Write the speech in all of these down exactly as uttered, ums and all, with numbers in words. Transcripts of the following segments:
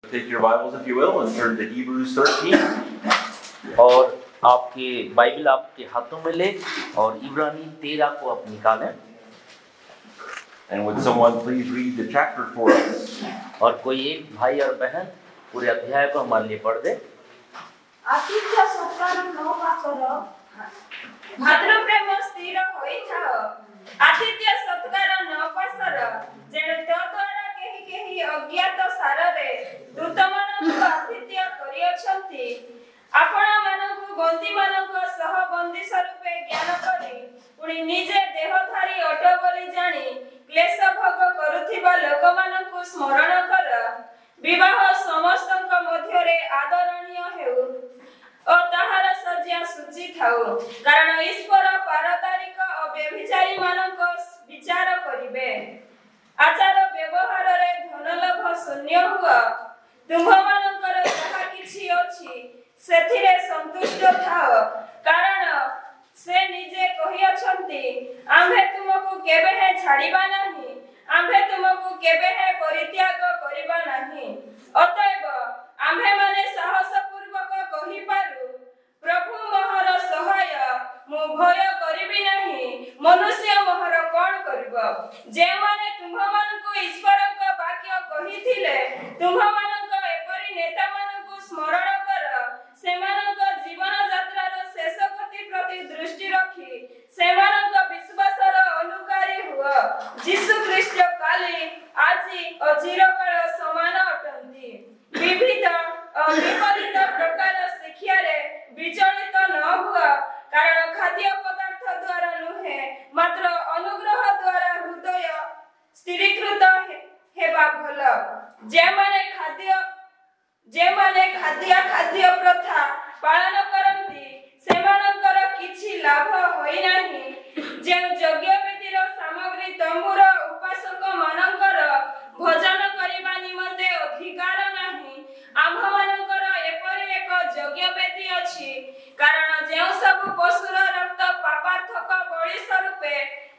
Take your Bibles, if you will, and turn to Hebrews thirteen. और आपके Bible आपके हाथों में ले और इब्रानी तेरह को आप निकालें. And would someone please read the chapter for us? और कोई एक भाई और बहन पूरे अध्याय को हमारे लिए पढ़ दे. आतिथ्य सत्कार न पाकर भातृ प्रेम स्थिर होइथाओ. आतिथ्य सत्कार न पाकर जेणे तो द्वारा केही केही अज्ञात साररे दूतमानଙ୍କୁ आतिथ्य करियछंती. आपण मानଙ୍କୁ बंदी मानଙ୍କ सह बंदी स्वरूपे ज्ञान करी पुणी निजे देहधारी अट बोली जानी क्लेश भोग करुथिबा लोकमानଙ୍କୁ स्मरण कर. विवाह समस्तଙ୍କ ମଧ୍ୟରେ आदरणीय हेउ ओ ताहार सज्जा सुचि थाउ. कारण ईश्वर पारतारिक ओ व्यभिचारी मानଙ୍କ विचार करिवे. आचार व्यवहार रे धनलाभ शून्य हुआ. तुम्भ मानकर जहा किछि अछि सेथिरे संतुष्ट थाओ. कारण से निजे कहियछंती आम्भे तुमको केबे हे छाड़ीबा नाही, आम्भे तुमको केबे हे परित्याग करिबा नाही. अतएव आम्भे माने साहस पूर्वक कहि पारु प्रभु मोहर सहाय मु भय करिबि नाही. मनुष्य मोहर कोन करिबो. जे माने तुम्भ मानको ईश्वरक वाक्य कहिथिले तुम्भ मानक एपरि नेता मानको स्मरण कर. सेमानक जीवन यात्रार शेष गति प्रति दृष्टि रखी सेमानक विश्वासर अनुकारी हुआ. यीशु ख्रीष्ट काली आजि ओ चिरकाल समान अटंती. विविध और विपरीत प्रकार शिक्षा रे विचलित न हुआ. कारण खाद्य पदार्थ द्वारा नुहे मात्र अनुग्रह द्वारा हृदय स्थिरीकृत हेबा भल. जे माने खाद्य जे माने खाद्य खाद्य प्रथा पालन करंती सेमानकर किछि लाभ होई नाही. जे यज्ञ वेदीर सामग्री तंबुर उपासक मानकर भोजन करिबा निमंते अधिकार नाही. आम्भ मानकर एपरि एक यज्ञ वेदी अछि. कारण जे सब पशुर रक्त पापार्थक बळि स्वरूपे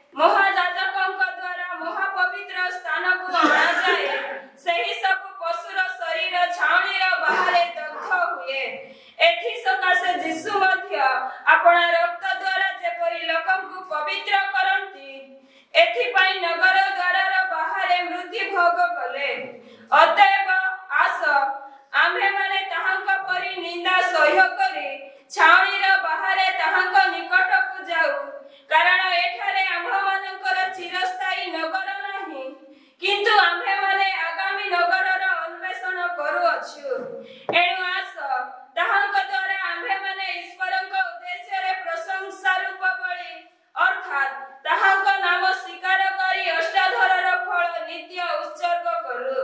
महायाजकଙ୍କ द्वारा महापवित्र स्थान को अणा जाए सही सब पशुर शरीर छाउणीर बाहरे दग्ध हुए. एथि सकाशे यीशु मध्य आपण रक्त द्वारा जेपरि लोकଙ୍କୁ पवित्र करंती एथि पई नगर द्वारार बाहरे मृत्यु भोग कले. अतएव आस आम्भे माने ताहांका परि निंदा सह्य करी छाउणीर बाहरे ताहांका निकटକୁ जाऊ. कारण एठारे आम्भ मानकर चिरस्थायी नगर नाही किंतु आम्भे माने आगामी नगरर अन्वेषण करूअछु. एणु आस ताहांक द्वारा आम्भे माने ईश्वरଙ୍କ उद्देश्य रे प्रशंसा रूप बळी अर्थात ताहांक नाम स्वीकार करी अष्टाधरर फल नित्य उत्सर्ग करू.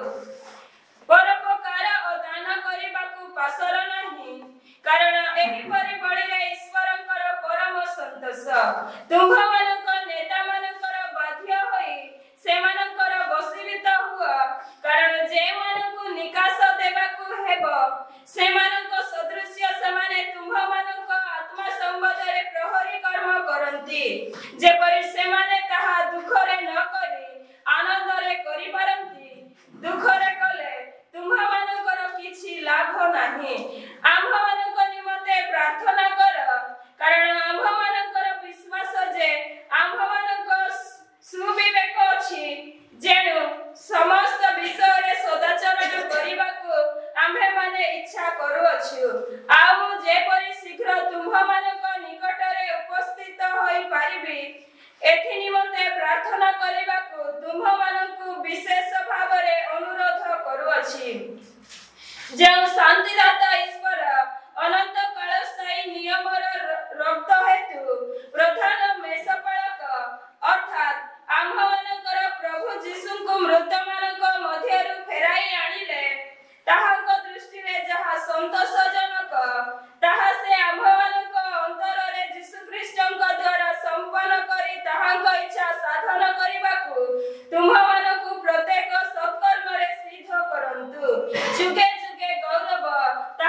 परोपकार ओ दान करिबाकू पासर नाही. कारण एही परि बळी रे ईश्वरଙ୍କର परम संतोष. तुम्भ मानक नेता मानकर बाध्य होई सेमानकर बसीवित हुआ. कारण जे मानकू निकास देबाकू हेबो सेमानक सदृश्य सेमाने तुम्भ मानक आत्मा संबंधरे प्रहरी कर्म करंती. जेपरि सेमाने ताहा दुखरे न करी आनंदरे करि पारंती. दुखरे कले तुम्भ मानकर किछि लाभ नाही. आम्भ मानक निमंते प्रार्थना कर. कारण आम्भ मानकर विश्वास जे आम्भ मानक सुविवेक अछि. जेणु समस्त विषय रे सदाचरण करिबाकू आम्भे माने इच्छा करूअछु. आउ जेपरि शीघ्र तुम्भ मानक निकटरे उपस्थित होई पारिबी एथि निमंते प्रार्थना करिबाकू तुम्भ मानकू विशेष भावरे अनुरोध करूअछि. जे शांतिदाता ईश्वर अनंत कालस्थायी नियमर रक्त हेतु प्रधान मेषपालक अर्थात आम्भ मानकर प्रभु यीशुଙ୍କୁ मृत मानक मध्यरु फेराई आनिले. ताहांक दृष्टि रे जहा संतोषजनक ताहा से आम्भ मानक अंतर रे यीशु ख्रीष्टଙ୍କ द्वारा संपन्न करी ताहांक इच्छा साधन करिबाकू तुम्भ मानकू प्रत्येक सत्कर्म रे सिद्ध करंतु. जुगे जुगे गौरव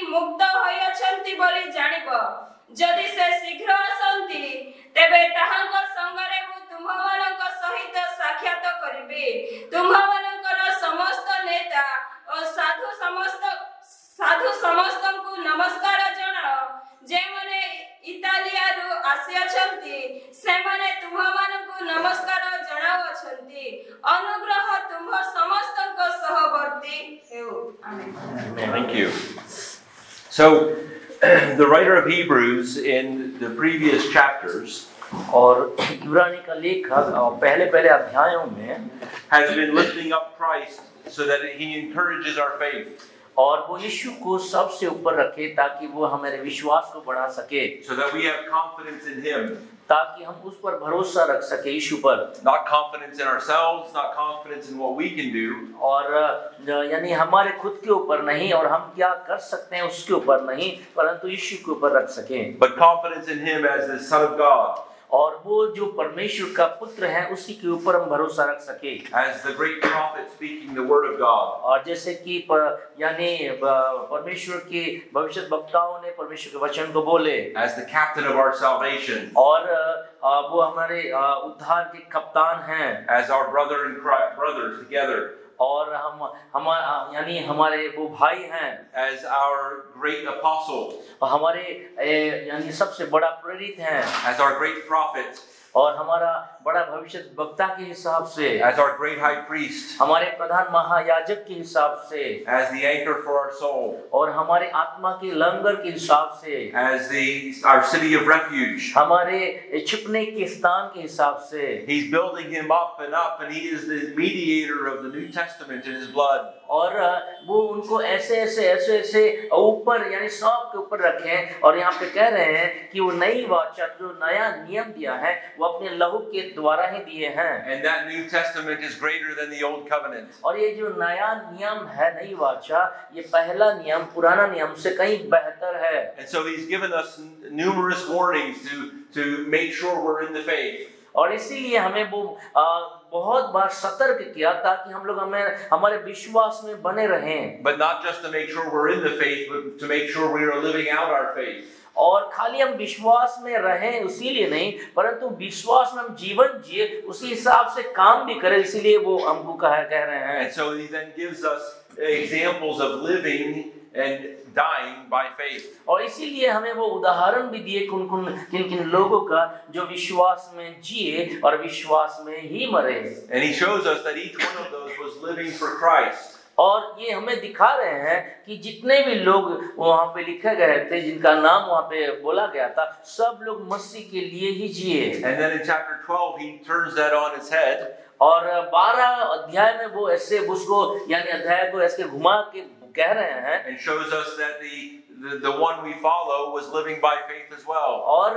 ମୁକ୍ତ ହୋଇଅଛନ୍ତି ବୋଲି ଜାଣିବ। ଯଦି ସେ ଶୀଘ୍ର ଆସନ୍ତି ତେବେ ତାହାଙ୍କ ସଙ୍ଗରେ ମୁଁ ତୁମ୍ଭମାନଙ୍କ ସହିତ ସାକ୍ଷାତ କରିବି। ତୁମ୍ଭମାନଙ୍କର ସମସ୍ତ ନେତା ଓ ସାଧୁ ସମସ୍ତ ସାଧୁ ସମସ୍ତଙ୍କୁ ନମସ୍କାର ଜଣାଅ। ଯେଉଁମାନେ ଇତାଲିଆରୁ ଆସିଅଛନ୍ତି ସେମାନେ ତୁମ୍ଭମାନଙ୍କୁ ନମସ୍କାର ଜଣାଉଅଛନ୍ତି। ଅନୁଗ୍ରହ ତୁମ୍ଭ ସମସ୍ତଙ୍କ ସହ ବର୍ତ୍ତି ହେଉ। ଆମେନ୍। Thank you. So, the writer of Hebrews in the previous chapters और इब्रानी का लेखक पहले पहले अध्यायों में has been lifting up Christ so that he encourages our faith, और वो यीशु को सबसे ऊपर रखे ताकि वो हमारे विश्वास को बढ़ा सके, so that we have confidence in him. ताकि हम उस पर भरोसा रख सके यीशु पर। Not confidence in ourselves, not confidence in what we can do, और यानी हमारे खुद के ऊपर नहीं और हम क्या कर सकते हैं उसके ऊपर नहीं, परंतु यीशु के ऊपर रख सकें। but confidence in him as the Son of God, और वो जो परमेश्वर का पुत्र है उसी के ऊपर हम भरोसा रख सके, as the great prophet speaking the word of God, और जैसे कि यानी परमेश्वर के भविष्यद्वक्ताओं ने परमेश्वर के वचन को बोले, as the captain of our salvation, और वो हमारे उद्धार के कप्तान हैं, as our brother in Christ, brothers together, और हम हम यानी हमारे वो भाई हैं, as our great apostle, और हमारे यानी सबसे बड़ा प्रेरित हैं, as our great prophet, और हमारा बड़ा भविष्यद्वक्ता के हिसाब से, as our great high priest, हमारे प्रधान महायाजक के हिसाब से, as the anchor for our soul, और हमारे आत्मा के लंगर के हिसाब से, as the our city of refuge. हमारे छिपने के स्थान के हिसाब से। He's building him up and up, and he is the mediator of the New Testament in his blood. और वो उनको ऐसे ऐसे ऐसे ऐसे ऊपर यानी सब के ऊपर रखें, और यहाँ पे कह रहे हैं कि वो नई वाचा जो नया नियम दिया है वो अपने लहू के द्वारा ही दिए हैं। And that New Testament is greater than the Old Covenant. और ये जो नया नियम है नई वाचा, ये पहला नियम पुराना नियम से कहीं बेहतर है। And so he's given us numerous warnings to to make sure we're in the faith. और इसीलिए हमें वो आ, बहुत बार सतर्क किया ताकि हम लोग हमें हमारे विश्वास में बने रहें। But not just to make sure we're in the faith, but to make sure we are living out our faith. और खाली हम विश्वास में रहें इसीलिए नहीं, परंतु विश्वास में हम जीवन जिए उसी हिसाब से काम भी करें, इसीलिए वो हमको कह कह रहे हैं। And so he then gives us examples of living and dying by faith. और इसीलिए हमें वो उदाहरण भी दिए किन किन किन किन लोगों का जो विश्वास में जिए और विश्वास में ही मरे। And he shows us that each one of those was living for Christ. और ये हमें दिखा रहे हैं कि जितने भी लोग वहाँ पे लिखे गए थे, जिनका नाम वहाँ पे बोला गया था, सब लोग मसीह के लिए ही जिए। And then in chapter twelve he turns that on its head. और बारह अध्याय में वो ऐसे उसको यानी अध्याय को ऐसे घुमा के कह रहे हैं, And shows us that the the, the one we follow was living by faith as well.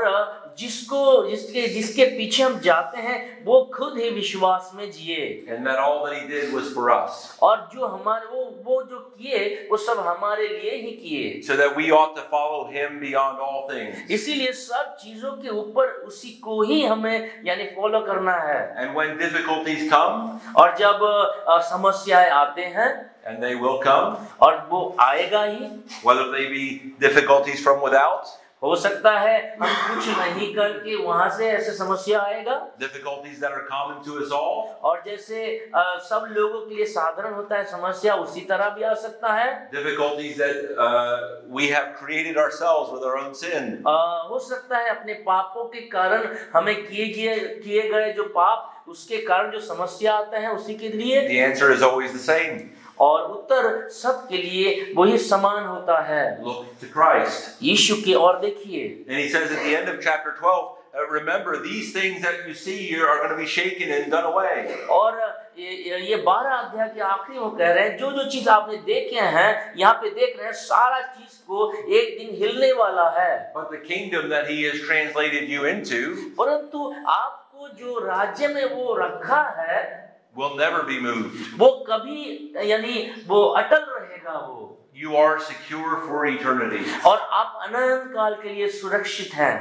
और जिसको जिसके जिसके पीछे हम जाते हैं वो खुद ही विश्वास में जिए। And that all that he did was for us. और जो हमारे वो वो जो किए वो सब हमारे लिए ही किए। So that we ought to follow him beyond all things. इसीलिए सब चीजों के ऊपर उसी को ही हमें यानी फॉलो करना है। And when difficulties come, और जब समस्याएं आते हैं, and they will come, और वो आएगा ही, whether they be difficulties from without, हो सकता है हम कुछ नहीं करके वहां से ऐसे समस्या आएगा, difficulties that are common to us all, और जैसे आ, सब लोगों के लिए साधारण होता है समस्या, उसी तरह भी आ सकता है। difficulties that uh, we have created ourselves with our own sin. आ, हो सकता है अपने पापों के कारण हमें किए किए किए गए जो पाप उसके कारण जो समस्या आते हैं उसी के लिए। The answer is always the same. और उत्तर सबके लिए वही समान होता है। Look to Christ. यीशु की ओर देखिए। And he says at the end of chapter twelve, uh, remember these things that you see here are going to be shaken and done away. और ये ये बारह अध्याय के आखिरी में कह रहे हैं जो जो चीज आपने देखे हैं यहाँ पे देख रहे हैं सारा चीज को एक दिन हिलने वाला है। But the kingdom that he has translated you into, परंतु आपको जो राज्य में वो रखा है, will never be moved. वो कभी यानी वो अटल रहेगा वो। You are secure for eternity. और आप अनंत काल के लिए सुरक्षित हैं।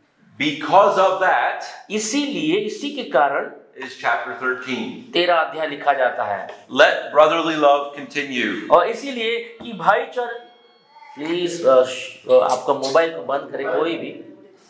Because of that, इसीलिए इसी के कारण is chapter thirteen. तेरह अध्याय लिखा जाता है। Let brotherly love continue. और इसीलिए कि भाईचारा प्लीज आपका मोबाइल को बंद करें, कोई भी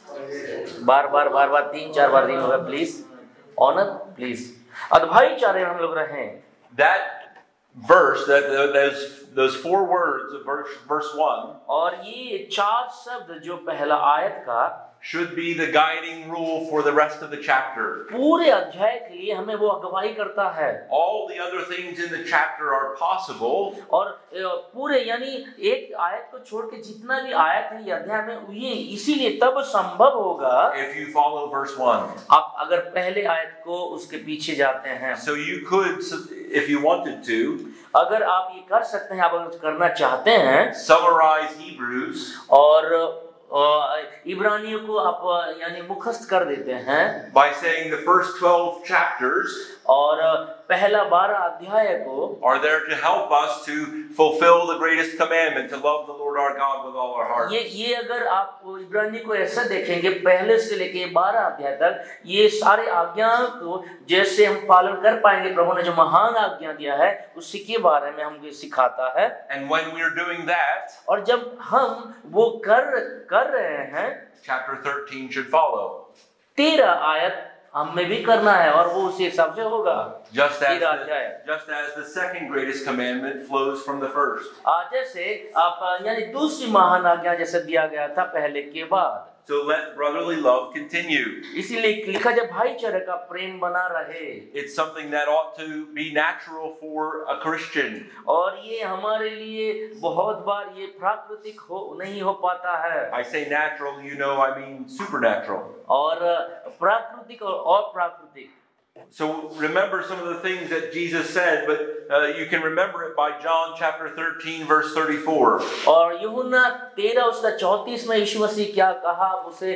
बार बार बार बार तीन चार बार रिंग होगा, प्लीज ऑनर प्लीज। और भाईचारे में हम लोग रहें। That verse, that those those four words of verse verse one, और ये चार शब्द जो पहला आयत का should be the guiding rule for the rest of the chapter. पूरे अध्याय के लिए हमें वो अगुवाई करता है। All the other things in the chapter are possible, और पूरे यानी एक आयत को छोड़ के जितना भी आयत है ये अध्याय में, ये इसीलिए तब संभव होगा if you follow verse one. आप अगर पहले आयत को उसके पीछे जाते हैं। So you could, if you wanted to, अगर आप ये कर सकते हैं, आप अगर करना चाहते हैं, summarize Hebrews और इब्रानियों को आप यानी मुखस्त कर देते हैं by saying the first twelve chapters और पहला बारह अध्याय को are there to help us to fulfill the greatest commandment, to love the Lord our God with all our heart. ये ये अगर आप इब्रानी को ऐसा देखेंगे पहले से लेके बारह अध्याय तक, ये सारे आज्ञाओं को जैसे हम पालन कर पाएंगे, प्रभु ने जो महान आज्ञा दिया है उसी के बारे में हमको सिखाता है। And when we are doing that, और जब हम वो कर कर रहे हैं, chapter thirteen should follow. तेरह आयत हमें भी करना है और वो उसी हिसाब से होगा। Just as the, just as the second greatest commandment flows from the first. आज जैसे आप यानी दूसरी महान आज्ञा जैसे दिया गया था पहले के बाद। So let brotherly love continue. इसीलिए लिखा जब भाईचारे का प्रेम बना रहे। It's something that ought to be natural for a Christian. और ये हमारे लिए बहुत बार ये प्राकृतिक हो नहीं हो पाता है। I say natural, you know, I mean supernatural. और प्राकृतिक और अप्राकृतिक। So remember some of the things that Jesus said, but uh, you can remember it by John chapter thirteen verse thirty-four. और यूहन्ना तेरह उसका चौंतीस में यीशु मसीह क्या कहा आप उसे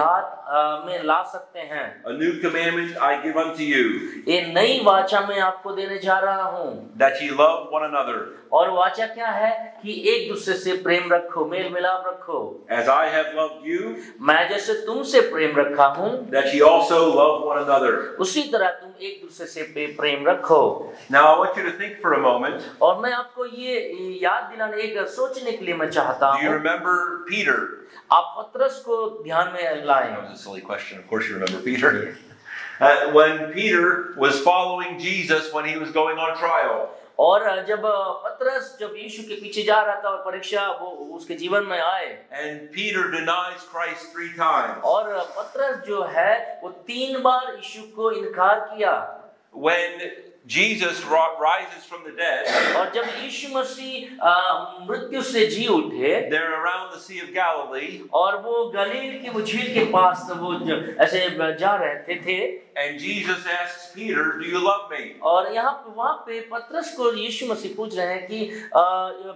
याद में ला सकते हैं। A new commandment I give unto you, ये नई वाचा मैं आपको देने जा रहा हूँ, that ye love one another. और वाचा क्या है कि एक दूसरे से प्रेम रखो, मेल मिलाप रखो। As I have loved you, मैं जैसे तुमसे प्रेम रखा हूँ, that ye also love one another. उसी तरह तुम एक दूसरे से प्रेम रखो। Now I want you to think for a moment. और मैं आपको ये याद दिलाने, एक सोचने के लिए मैं चाहता हूँ। Do you remember Peter? आप पतरस को ध्यान में लाएं। That was a silly question. Of course you remember Peter. Uh, when Peter was following Jesus when he was going on trial. और जब पतरस जब यीशु के पीछे जा रहा था और परीक्षा वो उसके जीवन में आए, and Peter denies Christ three times. और पतरस जो है वो तीन बार यीशु को इनकार किया। When Jesus rises from the dead, और जब यीशु मसीह मृत्यु से जी उठे, they're around the Sea of Galilee, और वो गलील की वो झील के पास वो ऐसे जा रहे थे, and Jesus asks Peter, "Do you love me?" और यहाँ पे वहाँ पे पतरस को यीशु मसीह पूछ रहे हैं कि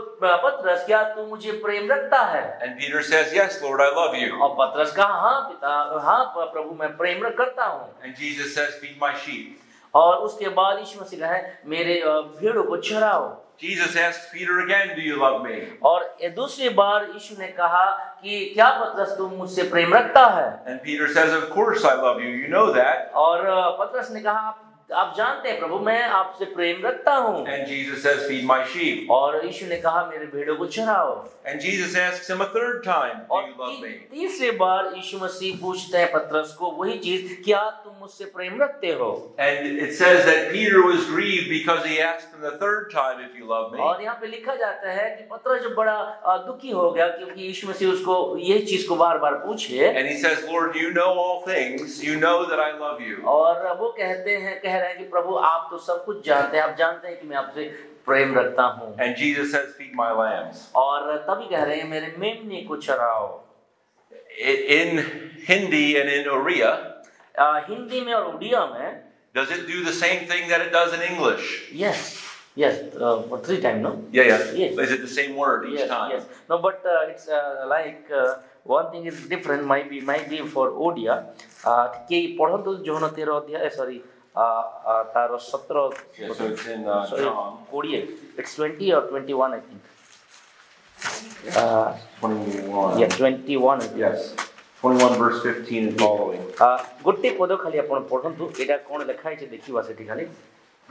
पतरस क्या तू मुझे प्रेम रखता है? And Peter says, "Yes, Lord, I love you." और पतरस कहा, हाँ पिता, हाँ प्रभु मैं प्रेम करता हूँ। And Jesus says, "Feed my sheep." और उसके बाद यीशु मसीह कहा मेरे भेड़ों को चराओ। Jesus asks Peter again, "Do you love me?" और दूसरी बार यीशु ने कहा कि क्या पतरस तुम मुझसे प्रेम रखता है? And Peter says, "Of course I love you. You know that." और पतरस ने कहा आप आप जानते हैं प्रभु मैं आपसे प्रेम रखता हूँ। And Jesus says, "Feed my sheep." और यीशु ने कहा मेरे भेड़ों को चराओ। And Jesus asks him a third time, "Do और you love me?" तीसरी बार यीशु मसीह पूछते हैं पतरस को वही चीज, क्या तुम मुझसे प्रेम रखते हो? And it says that Peter was grieved because he asked him the third time, "If you love me." और यहाँ पे लिखा जाता है कि पतरस जो बड़ा दुखी हो गया क्योंकि यीशु मसीह उसको यही चीज को बार बार पूछे। And he says, "Lord, you know all things. You know that I love you." और वो कहते हैं कह रहे हैं कि प्रभु आप तो सब कुछ जानते हैं, आप जानते हैं कि मैं आपसे प्रेम रखता हूँ। And Jesus says, "Feed my lambs." और तभी कह रहे हैं मेरे मेमने को चराओ। In Hindi and in Oriya, Hindi में और उड़िया में, does it do the same thing that it does in English? Yes, yes, uh, for three times, no? Yeah, yeah. Yes. Is it the same word each yes, time? Yes. No, but uh, it's uh, like uh, one thing is different. Might be, might be for Odia. कि पढ़ो जो ना तेरह अध्याय, sorry, तारो सत्रह. Yeah, so it's in uh, John. Odia. It's twenty or twenty-one, I think. Uh, twenty-one. Yeah, twenty-one. Yes. twenty-one verse fifteen and following. गोटे पद खाली आपण पढंतु एटा कोन लिखा है देखिबा सेठी खाली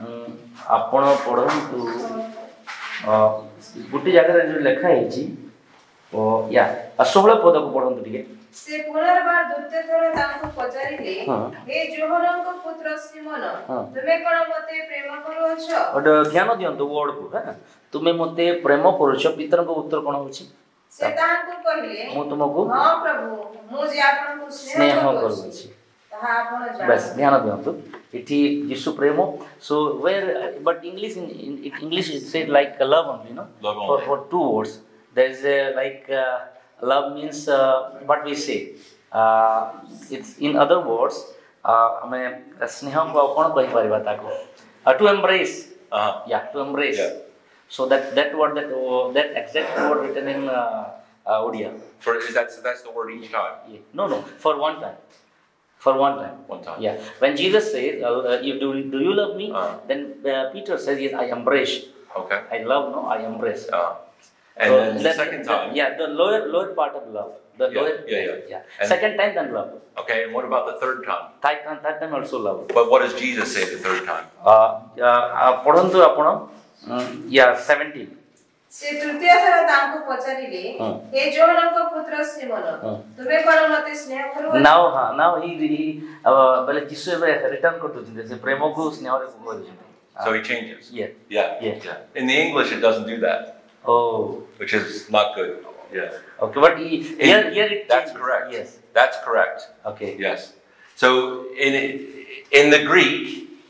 आपण पढंतु गोटे जगह जो लिखा है जी ଓ ୟା ଷୋହଳ ପଦକୁ ପଢନ୍ତୁ ଟିକେ। ସେ ପୁନର୍ବାର ଦ୍ୱିତୀୟ ଥର ତାଙ୍କୁ ପଚାରିଲେ, ହେ ଯୋହନଙ୍କ ପୁତ୍ର ସିମୋନ, ତୁମେ କଣ ମୋତେ ପ୍ରେମ କରୁଅଛ? ଗୋଟେ ଧ୍ୟାନ ଦିଅନ୍ତୁ ୱାର୍ଡକୁ। ହଁ, ତୁମେ ମୋତେ ପ୍ରେମ କରୁଛ। ପିତରଙ୍କ ଉତ୍ତର କଣ ହେଉଛି? ସେ ତାହାଙ୍କୁ କହିଲେ, ମୁଁ ତୁମକୁ ହଁ ପ୍ରଭୁ, ମୁଁ ଯେ ଆପଣଙ୍କୁ ସ୍ନେହ ସ୍ନେହ କରୁଛି। କରୁଅଛି ତାହା ଆପଣ बस ଜାଣନ୍ତି। ध्यान दियंतु इठी यीशु प्रेमो so where but English in, in English is said like love only, no? Love for only. for two words there is a like uh, love means uh, what we say uh, it's in other words हमें स्नेह को कौन कहि परिबा ताको to embrace Uh-huh. yeah to embrace Yeah. so that that word that uh, that exact word written in uh, uh, Odia For that's that's the word each time. yeah. no no for one time For one time. One time. Yeah. When Jesus says, uh, "You do, do you love me?" Uh. Then uh, Peter says, "Yes, I embrace." Okay. I love, no, I embrace. Uh, and So then the let- second time. Yeah, the lower lower part of love. The Yeah, lower. yeah, yeah. yeah. And- Second time, then love. Okay. And what about the third time? Third time, third time also love. But what does Jesus say the third time? Uh, uh, पढ़न्तु आपण, yeah, seventeen. ସେ ତୃତୀୟ ଥର ତାଙ୍କୁ ପଚାରିଲେ, ହେ ଯୋହନଙ୍କ ପୁତ୍ର Simon, ତୁମେ କଣ ମୋତେ ସ୍ନେହ କରୁଅଛ? Now, हाँ, now he he uh, बोले जिससे वे return कर दूँ जैसे प्रेमों को स्नेह रे को दूँ. So he changes. Yeah. Yeah. Yeah. Yeah. In the English, it doesn't do that, Oh. which is not good. Yeah. Okay, but he, here In- here it that's changes. correct. Yes. That's correct. Okay. Yes. So in in the Greek,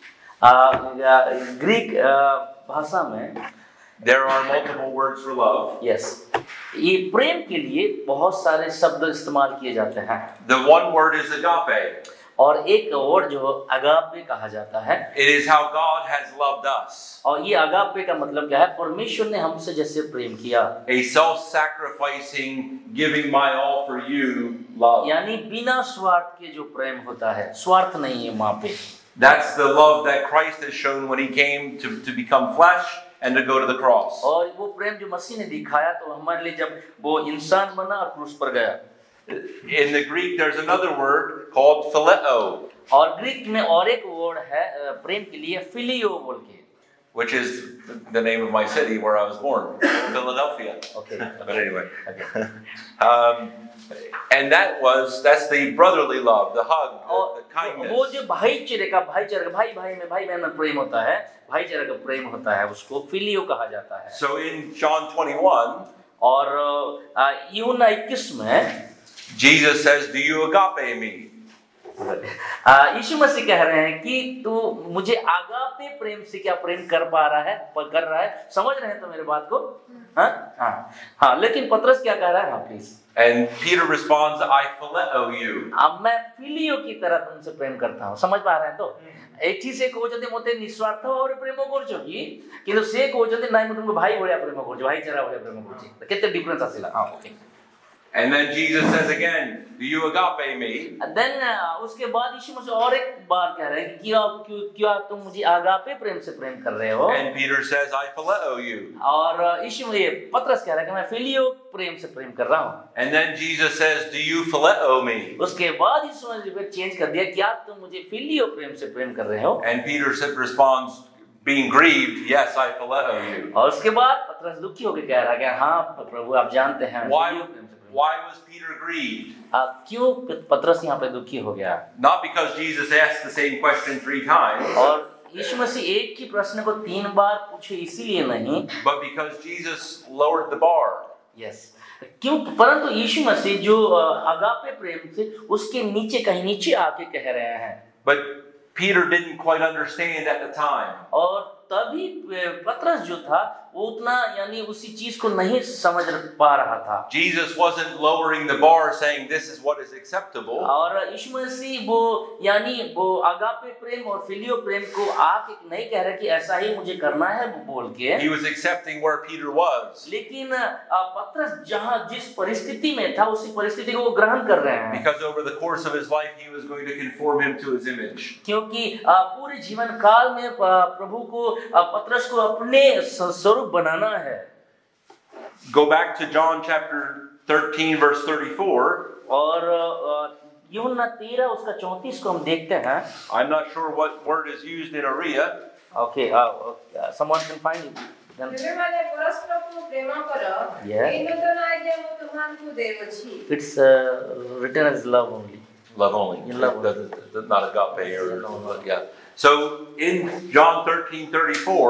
Greek भाषा में there are multiple words for love. Yes ये प्रेम के लिए बहुत सारे शब्द इस्तेमाल किए जाते हैं The one word is agape. और एक वर्ड जो अगापे कहा जाता है It is how God has loved us. और ये अगापे का मतलब क्या है? परमेश्वर ने हमसे जैसे प्रेम किया, A self-sacrificing, giving my all for you love. यानी बिना स्वार्थ के जो प्रेम होता है, स्वार्थ नहीं है वहाँ पे। That's the love that Christ has shown when he came to, to become flesh and to go to the cross. और वो प्रेम जो मसीह ने दिखाया तो हमारे लिए जब वो इंसान बना और क्रूस पर गया। In the Greek, there's another word called phileo, और ग्रीक में और एक वर्ड है अ, प्रेम के लिए फिलियो बोल के। which is the name of my city where I was born, Philadelphia. Okay. But anyway, Okay. um, and that was that's the brotherly love, the hug, the, और the kindness. वो जो भाईचारे का भाईचारे का भाई भाई में भाई बहन में प्रेम होता है, भाईचारे का प्रेम होता है, उसको फिलियो कहा जाता है। So in John twenty-one, और अ, यूहन्ना इक्कीस में Jesus says, "Do you agape me?" अ, यीशु मसीह कह रहे हैं कि तू मुझे आगापे प्रेम से क्या प्रेम कर पा रहा है, पर कर रहा है, समझ रहे हैं तो मेरे बात को? हाँ हाँ हाँ, लेकिन पतरस क्या कह रहा है? हाँ please. And Peter responds, "I phileo you." अब मैं फिलियो की तरह तुमसे प्रेम करता हूँ, समझ पा रहे हैं तो? ଏଠି ସେ କହୁଛନ୍ତି ମୋତେ ନିସ୍ୱାର୍ଥ ଭାବରେ ପ୍ରେମ କରୁଛ କି, କିନ୍ତୁ ସେ କହୁଛନ୍ତି ନାଇଁ ମୁଁ ତୁମକୁ ଭାଇ ଭଳିଆ ପ୍ରେମ କରୁଛି, ଭାଇଚାରା ଭଳିଆ ପ୍ରେମ କରୁଛି। କେତେ ଡିଫରେନ୍ସ ଆସିଲା? ହଁ okay. And then Jesus says again, "Do you agape me?" Then उसके बाद यीशु मसीह और एक बार कह रहे हैं कि क्या क्यों क्या तुम मुझे आगापे प्रेम से प्रेम कर रहे हो? And Peter says, "I phileo you." और यीशु ये पतरस कह रहा है कि मैं फिलियो प्रेम से प्रेम कर रहा हूँ। And then Jesus says, "Do you phileo me?" उसके बाद यीशु मसीह फिर चेंज कर दिया, क्या तुम मुझे फिलियो प्रेम से प्रेम कर रहे हो? And Peter said- responds, being grieved, "Yes, I phileo you." और उसके बाद पतरस दुखी होकर कह रहा है कि हाँ प्रभु आप जानते हैं Why, फिलियो प्रेम से प्रेम। why was Peter grieved? आ, क्यों पतरस यहाँ पे दुखी हो गया? Not because Jesus asked the same question three times, और यीशु मसीह एक ही प्रश्न को तीन बार पूछे इसीलिए नहीं, but because Jesus lowered the bar. Yes क्यों, परंतु यीशु मसीह जो अगापे प्रेम से उसके नीचे कहीं नीचे आके कह रहे हैं। But Peter didn't quite understand at the time. और तभी पतरस जो था वो उतना यानी उसी चीज को नहीं समझ पा रहा था। Jesus wasn't lowering the bar saying this is what is acceptable. और यीशु मसीह वो यानी वो अगापे प्रेम और फिलियो प्रेम को आके नहीं कह रहे कि ऐसा ही मुझे करना है वो बोल के। He was accepting where Peter was. लेकिन पतरस जहाँ जिस परिस्थिति में था उसी परिस्थिति को वो ग्रहण कर रहे हैं। Because over the course of his life he was going to conform him to his image. क्योंकि पूरे जीवन काल में प्रभु को पतरस को अपने स्वरूप बनाना है। Go back to John chapter thirteen verse thirty-four. और यूहन्ना तेरह उसका चौंतीस को हम देखते हैं। I'm not sure what word is used in Aria. Okay, uh, uh, someone can find it. ତୁମେମାନେ ପରସ୍ପରକୁ ପ୍ରେମ କର Yeah. ଏହି ନୂତନ ଆଜ୍ଞା ମୁଁ ତୁମମାନଙ୍କୁ ଦେଉଅଛି। It's uh, written as love only. Love only. In love That- that- that- not agape or yeah. So in John thirteen thirty-four,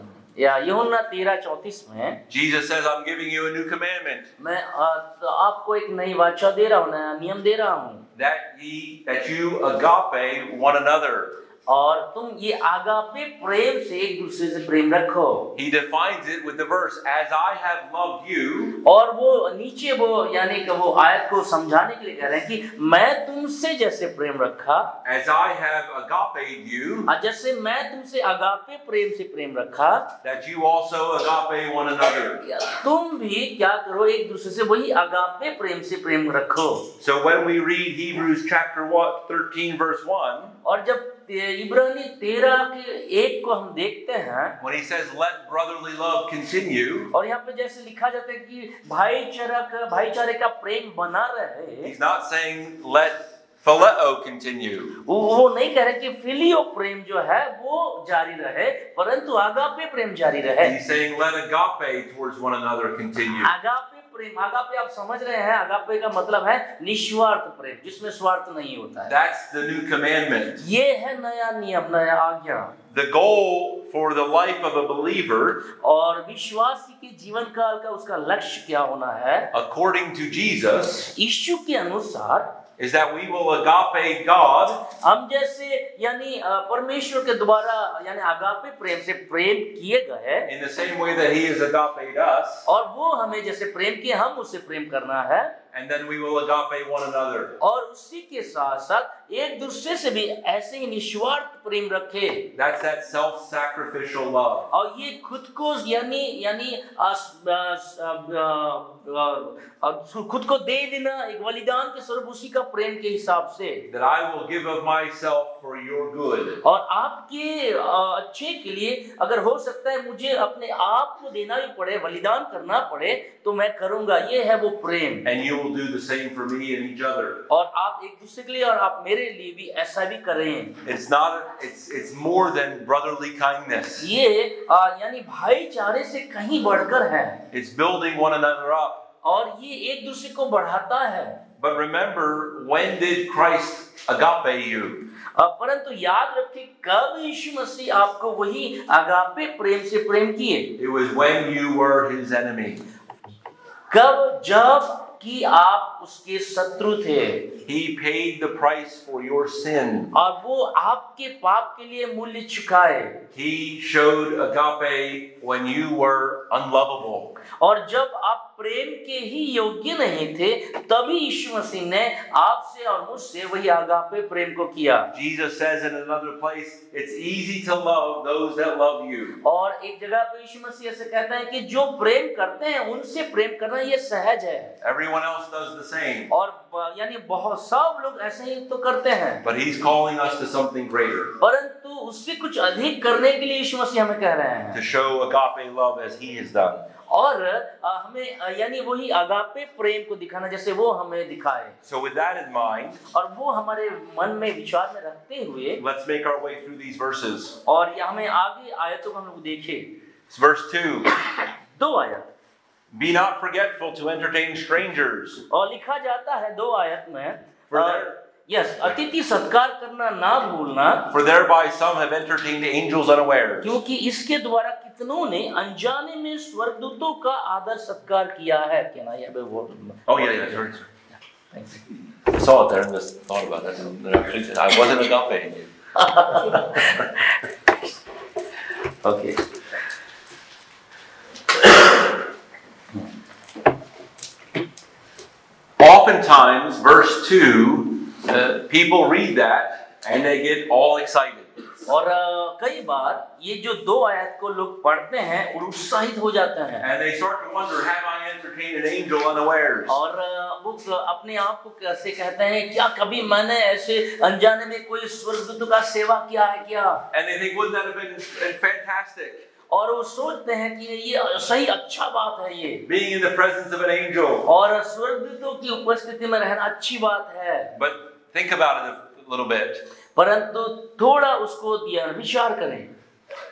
या यूहन्ना तेरह चौंतीस में Jesus says, I'm giving you a new commandment, मैं आ, तो आपको एक नई वाचा दे रहा हूँ, नया नियम दे रहा हूँ, that ye that you agape one another. और तुम ये आगापे प्रेम से एक दूसरे से प्रेम रखो। He defines it with the verse, as I have loved you, और वो नीचे वो यानी कि वो आयत को समझाने के लिए कह रहे हैं कि मैं तुमसे जैसे प्रेम रखा, as I have agape you, और जैसे मैं तुमसे आगापे प्रेम से प्रेम रखा, that you also agape one another. तुम भी क्या करो, एक दूसरे से वही आगापे प्रेम से प्रेम रखो। So when we read Hebrews chapter what, thirteen verse one, और जब इब्रानी तेरह के एक को हम देखते हैं, when he says, let brotherly love continue, और यहाँ पे जैसे लिखा जाता है कि भाईचारा का भाईचारे का प्रेम बना रहे, he's not saying let phileo continue. वो वो नहीं कह रहे कि फिलियो प्रेम जो है वो जारी रहे, परंतु आगापे प्रेम जारी रहे। He's saying let agape towards one another continue. Agape प्रेम, आगापे आप समझ रहे हैं, आगापे का मतलब है निस्वार्थ प्रेम, जिसमें स्वार्थ नहीं होता है। That's the new commandment. ये है नया नियम, नया आज्ञा। The goal for the life of a believer, और विश्वासी के जीवन काल का उसका लक्ष्य क्या होना है, according to Jesus, यीशु के अनुसार, is that we will agape God हम जैसे यानी अ, परमेश्वर के द्वारा यानी आगापे प्रेम से प्रेम किए गए, in the same way that He has agaped us, और वो हमें जैसे प्रेम किए हम उससे प्रेम करना है, and then we will agape one another. और उसी के साथ साथ एक दूसरे से भी ऐसे ही निस्वार्थ प्रेम रखे। That's that self-sacrificial love. और ये खुद को यानी यानी अस- अस- अ- अ- अ- खुद को दे देना एक बलिदान के स्वरूप, उसी का प्रेम के हिसाब से, That I will give of myself for your good. और आपके अ, अच्छे के लिए अगर हो सकता है मुझे अपने आप को देना भी पड़े, बलिदान करना पड़े, तो मैं करूंगा। ये है वो प्रेम। And you will do the same for me and each other. और आप एक दूसरे के लिए और आप मेरे लिए भी ऐसा भी करें। It's not, it's, it's more than brotherly kindness. ये अ, यानी भाईचारे से कहीं बढ़कर है, It's building one another up. और ये एक दूसरे को बढ़ाता है। But remember, when did Christ agape you? अ, परंतु याद रखिए कब यीशु मसीह आपको वही आगापे प्रेम से प्रेम किए? It was when you were his enemy. कब? जब कि आप उसके शत्रु थे, He paid the price for your sin. और वो आपके पाप के लिए मूल्य चुकाए। He showed agape when you were unlovable. और जब आप प्रेम के ही योग्य नहीं थे, तभी यीशु मसीह ने आपसे और मुझसे वही आगापे प्रेम को किया। Jesus says in another place, it's easy to love those that love you. और एक जगह पे यीशु मसीह ऐसे कहता है कि जो प्रेम करते हैं उनसे प्रेम करना ये सहज है। Everyone else does the same. और यानी बहुत सब लोग ऐसे ही तो करते हैं, But he's calling us to something greater. परंतु उससे कुछ अधिक करने के लिए यीशु मसीह हमें कह रहे हैं। To show agape love as he has done. और अ, हमें अ, यानी वही आगापे प्रेम को दिखाना जैसे वो हमें दिखाए। So with that in mind, और वो हमारे मन में विचार में रखते हुए, let's make our way through these verses. और ये हमें आगे आयतों को हम लोग देखें। It's verse two. दो आयत, Be not forgetful to entertain strangers. और लिखा जाता है दो आयत में, For अ, there- यस अतिथि सत्कार करना ना भूलना, For thereby some have entertained angels unawares. क्योंकि इसके द्वारा कितनों ने अनजाने में स्वर्गदूतों का आदर सत्कार किया है। क्या ना ये वो Oh yeah, yeah, sorry, sorry. Thanks. I saw it there and just thought about that. I wasn't agape you. Okay. Oftentimes, verse two, uh, people read that and they get all excited. और अ, कई बार ये जो दो आयत को लोग पढ़ते हैं और उत्साहित हो जाते हैं, And they start to wonder, have I entertained an angel unawares? और अ, वो अपने आप को कैसे कहते हैं, क्या कभी मैंने ऐसे अनजाने में कोई स्वर्गदूत का सेवा किया है क्या? And they think, wouldn't that have been, been fantastic? और वो सोचते हैं कि ये सही अच्छा बात है ये, Being in the presence of an angel. और स्वर्गदूतों की उपस्थिति में रहना अच्छी बात है। But think about it a little bit. परंतु थोड़ा उसको दिया विचार करें।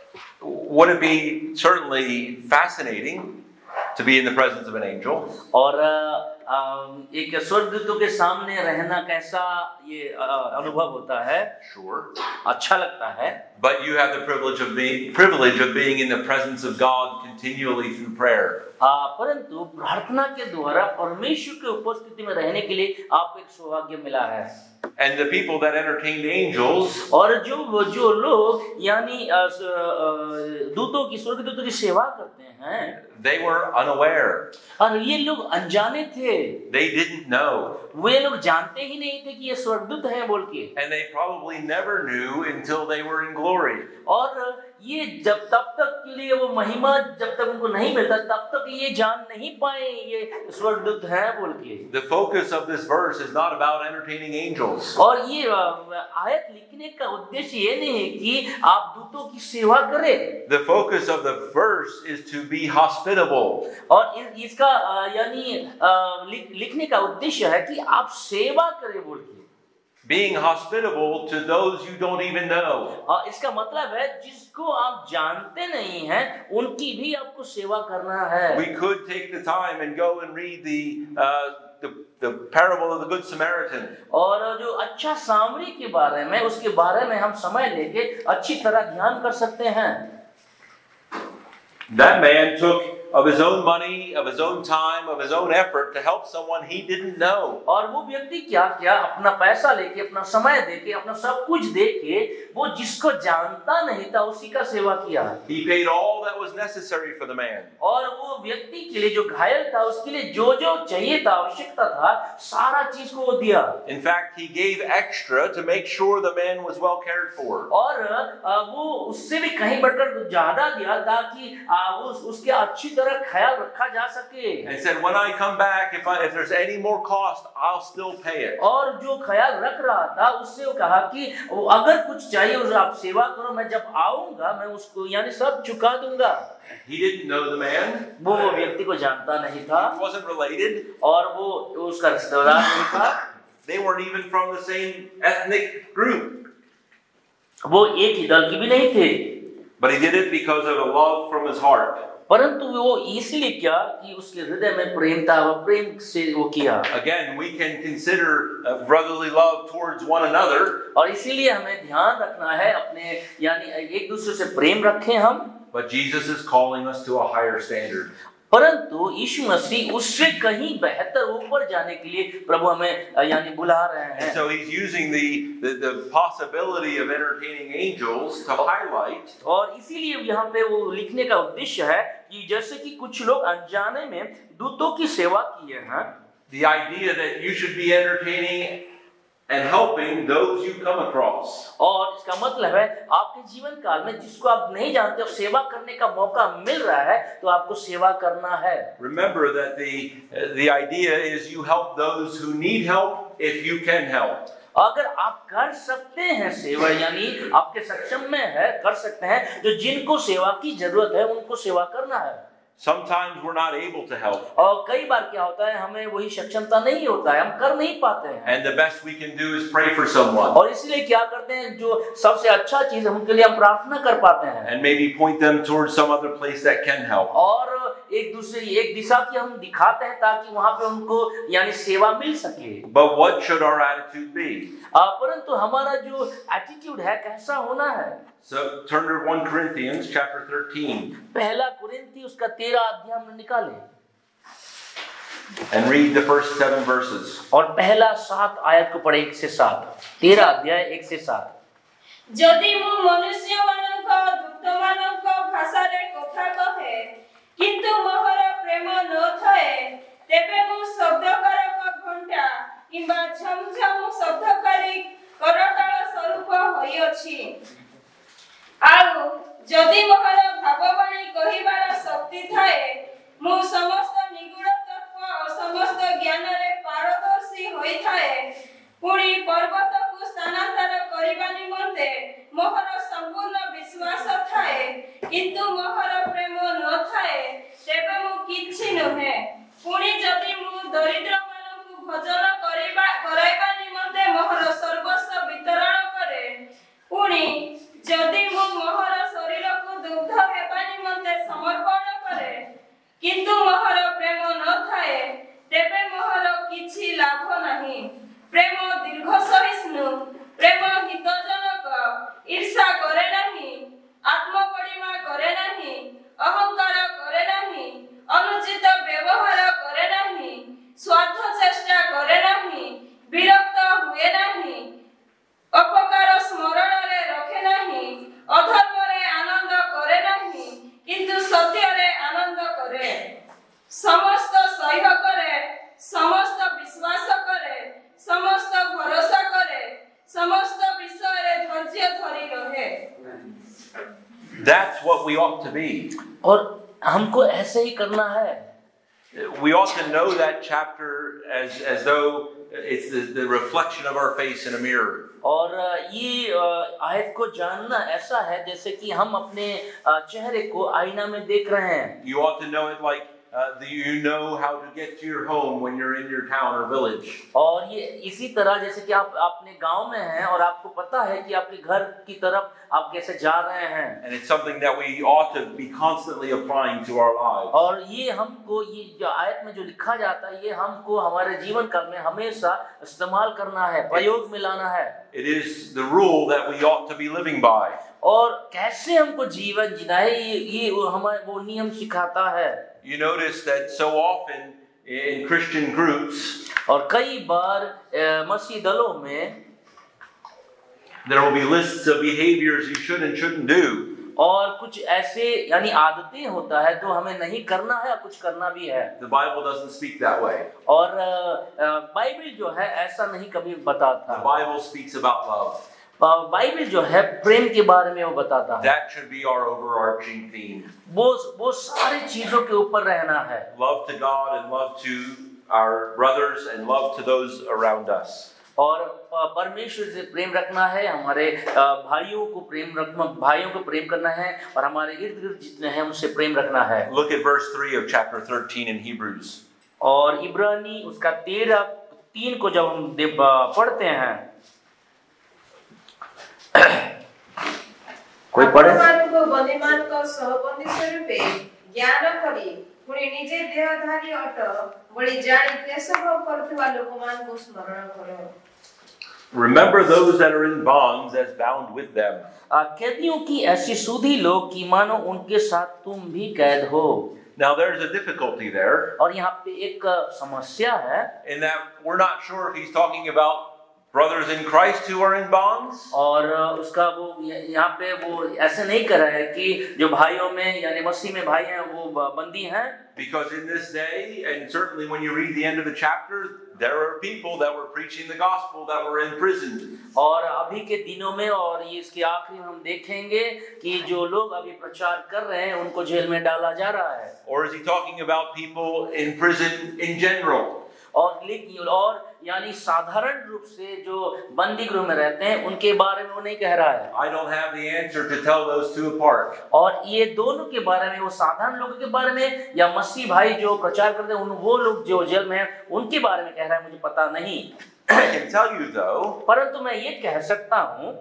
would it be certainly fascinating to be in the presence of an angel? और अ, एक स्वर्गदूतों के सामने रहना कैसा ये अ, अनुभव होता है? Sure. अच्छा लगता है। But you have the privilege of being privilege of being in the presence of God continually through prayer. हाँ, परंतु प्रार्थना के द्वारा परमेश्वर की उपस्थिति में रहने के लिए आपको एक सौभाग्य मिला है। And the people that entertained angels, और जो जो लोग यानी अ, अ, दूतों की स्वर्गदूतों की सेवा करते हैं, they were unaware. और ये लोग अनजाने थे। They didn't know. वे लोग जानते ही नहीं थे कि ये स्वर्गदूत हैं बोल के। And they probably never knew until they were in glory. और ये जब तब तक के लिए वो महिमा जब तक उनको नहीं मिलता तब तक ये जान नहीं पाए ये स्वर्गदूत हैं बोल के। The focus of this verse is not about entertaining angels. और ये आयत लिखने का उद्देश्य ये नहीं है कि आप दूतों की सेवा करें। The focus of the verse is to be hospitable. और इस, इसका अ, यानी अ, लिख, लिखने का उद्देश्य है कि आप सेवा करें बोल के। Being hospitable to those you don't even know. और इसका मतलब है जिसको आप जानते नहीं हैं उनकी भी आपको सेवा करना है। We could take the time and go and read the uh, the, the parable of the Good Samaritan. और जो अच्छा सामरी के बारे में उसके बारे में हम समय लेके अच्छी तरह ध्यान कर सकते हैं। That man took of his own money, of his own time, of his own effort to help someone he didn't know. और वो व्यक्ति क्या क्या अपना पैसा लेके अपना समय देके अपना सब कुछ देके वो जिसको जानता नहीं था उसी का सेवा किया। He paid all that was necessary for the man. और वो व्यक्ति के लिए जो घायल था उसके लिए जो जो चाहिए था आवश्यकता था सारा चीज को वो दिया। In fact, he gave extra to make sure the man was well cared for. और वो उससे भी कहीं बढ़कर ज्यादा दिया ताकि वो उसके अच्छी तरह ख्याल रखा जा सके। And said, when I come back, if I, if there's any more cost, I'll still pay it. और जो ख्याल रख रहा था उससे वो कहा कि अगर कुछ चाहिए उसे आप सेवा करो, मैं जब आऊंगा मैं उसको यानी सब चुका दूंगा। He didn't know the man. वो वो व्यक्ति को जानता नहीं था। He wasn't related. और वो उसका रिश्तेदार नहीं था। They weren't even from the same ethnic group. वो एक ही दल की भी नहीं थे। But he did it because of a love from his heart. परंतु वो इसलिए क्या कि उसके हृदय में प्रेम था, वो प्रेम से वो किया। Again, we can consider uh, brotherly love towards one another. और इसीलिए हमें ध्यान रखना है अपने यानी एक दूसरे से प्रेम रखें हम। But Jesus is calling us to a higher standard. परंतु यीशु मसीह उससे कहीं बेहतर ऊपर जाने के लिए प्रभु हमें यानी बुला रहे हैं। And so he's using the, the the possibility of entertaining angels to highlight. और इसीलिए यहाँ पे वो लिखने का उद्देश्य है कि जैसे कि कुछ लोग अनजाने में दूतों की सेवा किए हैं। The idea that you should be entertaining and helping those you come across. और इसका मतलब है आपके जीवन काल में जिसको आप नहीं जानते और सेवा करने का मौका मिल रहा है तो आपको सेवा करना है। Remember that the the idea is you help those who need help if you can help. अगर आप कर सकते हैं सेवा यानी आपके सक्षम में है कर सकते हैं जो जिनको सेवा की जरूरत है उनको सेवा करना है। Sometimes we're not able to help. और कई बार क्या होता है हमें वही सक्षमता नहीं होता है, हम कर नहीं पाते हैं। And the best we can do is pray for someone. और इसलिए क्या करते हैं जो सबसे अच्छा चीज है उनके लिए हम प्रार्थना कर पाते हैं। And maybe point them towards some other place that can help. और एक दूसरे एक दिशा की हम दिखाते हैं ताकि वहां पे उनको यानी सेवा मिल सके। But what should our attitude be? परंतु हमारा जो एटीट्यूड है कैसा होना है? So turn to First Corinthians chapter thirteen. पहला कुरिन्थी उसका तेरह अध्याय हम निकालें and read the first seven verses. और पहला सात आयत को पढ़े एक से सात। तेरह अध्याय एक से सात। यदि मु मनुष्य मानक दूत मानक भाषा रे कथा कहे किंतु मोहर प्रेम न थाए तेबे मु शब्दकारक घंटा किंबा झमझम शब्दकारी करताल स्वरूप होई अछि। आउ जदि मोहर भाववाणी कहिबार शक्ति थाए मु समस्त निगूढ़ तत्व और समस्त ज्ञान रे पारदर्शी होई थाए पुणी पर्वत को स्थानांतर करिबा निमंते मोहर संपूर्ण विश्वास थाए किंतु मोहर प्रेम न थाए तेबे मु किछि नहे। पुणी जदि मु दरिद्र मानकु भजन करिबा कराइबा निमंते मोहर सर्वस्व वितरण करे पुणी जदि मु मोहर शरीर को दुग्ध we ought to be. और हमको ऐसे ही करना है. We ought to know that chapter as, as though it's the, the reflection of our face in a mirror. और ये आयत को जानना ऐसा है जैसे कि हम अपने चेहरे को आईना में देख रहे हैं. You ought to know it like uh, you know how to get to your home when you're in your town or village. और ये इसी तरह जैसे कि आप अपने गांव में हैं और आपको पता है कि आपके घर की तरफ आप कैसे जा रहे हैं. And it's something that we ought to be constantly applying to our lives. और ये हमको ये जो आयत में जो लिखा जाता है ये हमको हमारे जीवन काल में हमेशा इस्तेमाल करना है, प्रयोग में लाना है. It is the rule that we ought to be living by. और कैसे हमको जीवन जीना है ये ये हमारे वो नियम सिखाता है. You notice that so often in Christian groups और कई बार मसीह दलों में there will be lists of behaviors you should and shouldn't do. और कुछ ऐसे यानी आदतें होता है जो हमें नहीं करना है, कुछ करना भी है. The Bible doesn't speak that way. और बाइबल जो है ऐसा नहीं कभी बताता. The Bible speaks about love. Bible जो है प्रेम के बारे में वो बताता है. That should be our overarching theme. वो वो सारी चीजों के ऊपर रहना है. Love to God and love to our brothers and love to those around us. और परमेश्वर से प्रेम रखना है, हमारे भाइयों को प्रेम रखना, भाइयों को प्रेम करना है और हमारे इर्द गिर्द जितने हैं उनसे प्रेम रखना है. Look at verse three of chapter thirteen in Hebrews. और इब्रानी उसका तेरह तीन को जब हम पढ़ते हैं कोई पढ़े को बंदीमान को सहबंदी स्वरूपे ज्ञान करी पुणी निजे देहधारी अट बड़ी जानी क्लेश भोग करथुवा लोकमान को स्मरण करो. Remember those that are in bonds as bound with them. कैदियों की ऐसी सुधी लोग कि मानो उनके साथ तुम भी कैद हो. Now there's a difficulty there. और यहाँ पे एक समस्या है. In that we're not sure if he's talking about brothers in Christ who are in bonds. और उसका वो यहाँ पे वो ऐसे नहीं कर रहा है कि जो भाइयों में यानी मसीह में भाई हैं वो बंदी हैं. Because in this day, and certainly when you read the end of the chapter, there are people that were preaching the gospel that were in prison. और अभी के दिनों में और ये इसके आखिरी में हम देखेंगे कि जो लोग अभी प्रचार कर रहे हैं उनको जेल में डाला जा रहा है. Or is he talking about people in prison in general? और लेकिन और यानी साधारण रूप से जो बंदी गृह में रहते हैं उनके बारे में वो नहीं कह रहा है. I don't have the answer to tell those two apart. और ये दोनों के बारे में, वो साधारण लोगों के बारे में या मसीह भाई जो प्रचार करते हैं उन वो लोग जो जेल में हैं उनके बारे में कह रहा है मुझे पता नहीं. I can tell you though, परंतु मैं ये कह सकता हूँ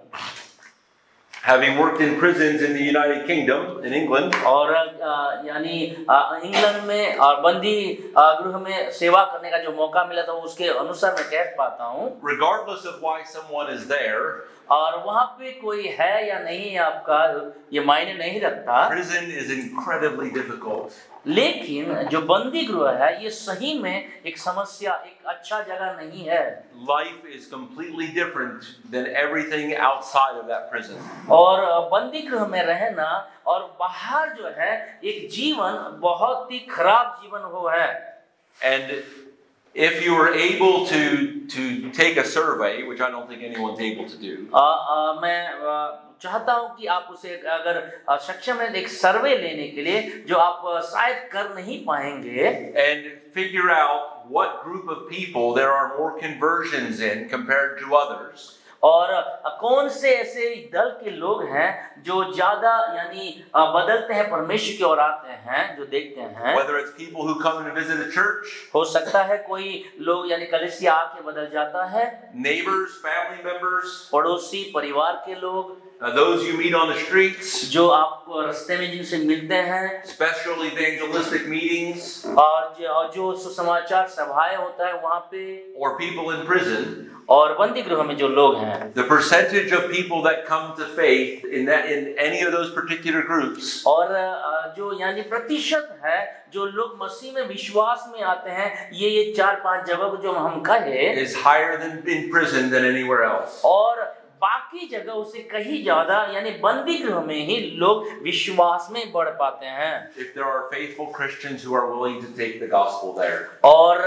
having worked in prisons in the United Kingdom in England, और यानी इंग्लैंड में और बंदी गृह में सेवा करने का जो मौका मिला था उसके अनुसार मैं कह पाता हूँ regardless of why someone is there, और वहाँ पे कोई है या नहीं आपका ये मायने नहीं रखता. prison is incredibly difficult. लेकिन जो बंदी गृह है ये सही में एक समस्या, एक अच्छा जगह नहीं है. Life is completely different than everything outside of that prison. और बंदी गृह में रहना और बाहर जो है एक जीवन बहुत ही खराब जीवन हो है. And if you were able to to take a survey, which I don't think anyone's able to do, आ, आ, मैं आ, चाहता हूं कि आप उसे अगर सक्षम है एक सर्वे लेने के लिए जो आप शायद कर नहीं पाएंगे, and figure out what group of people there are more conversions in compared to others. और कौन से ऐसे दल के लोग हैं जो ज्यादा यानी बदलते हैं परमेश्वर की ओर आते हैं, जो देखते हैं. Whether it's people who come and visit a church, हो सकता है कोई लोग यानी कलीसिया आके बदल जाता है. neighbors, family members, पड़ोसी, परिवार के लोग, uh, those you meet on the streets, जो आप रास्ते में जिनसे मिलते हैं, special evangelistic meetings, और जो, जो सुसमाचार सभाएं होता है वहाँ पे, or people in prison. और बंदी गृह में जो लोग हैं, The percentage of people that come to faith in that in any of those particular groups, और जो यानी प्रतिशत है जो लोग मसीह में विश्वास में आते हैं, ये ये चार पांच जगह को जो हम कहे, is higher than in prison than anywhere else. और बाकी जगह उसे कहीं ज्यादा यानी बंदी गृह में ही लोग विश्वास में बढ़ पाते हैं. If there are faithful Christians who are willing to take the gospel there. और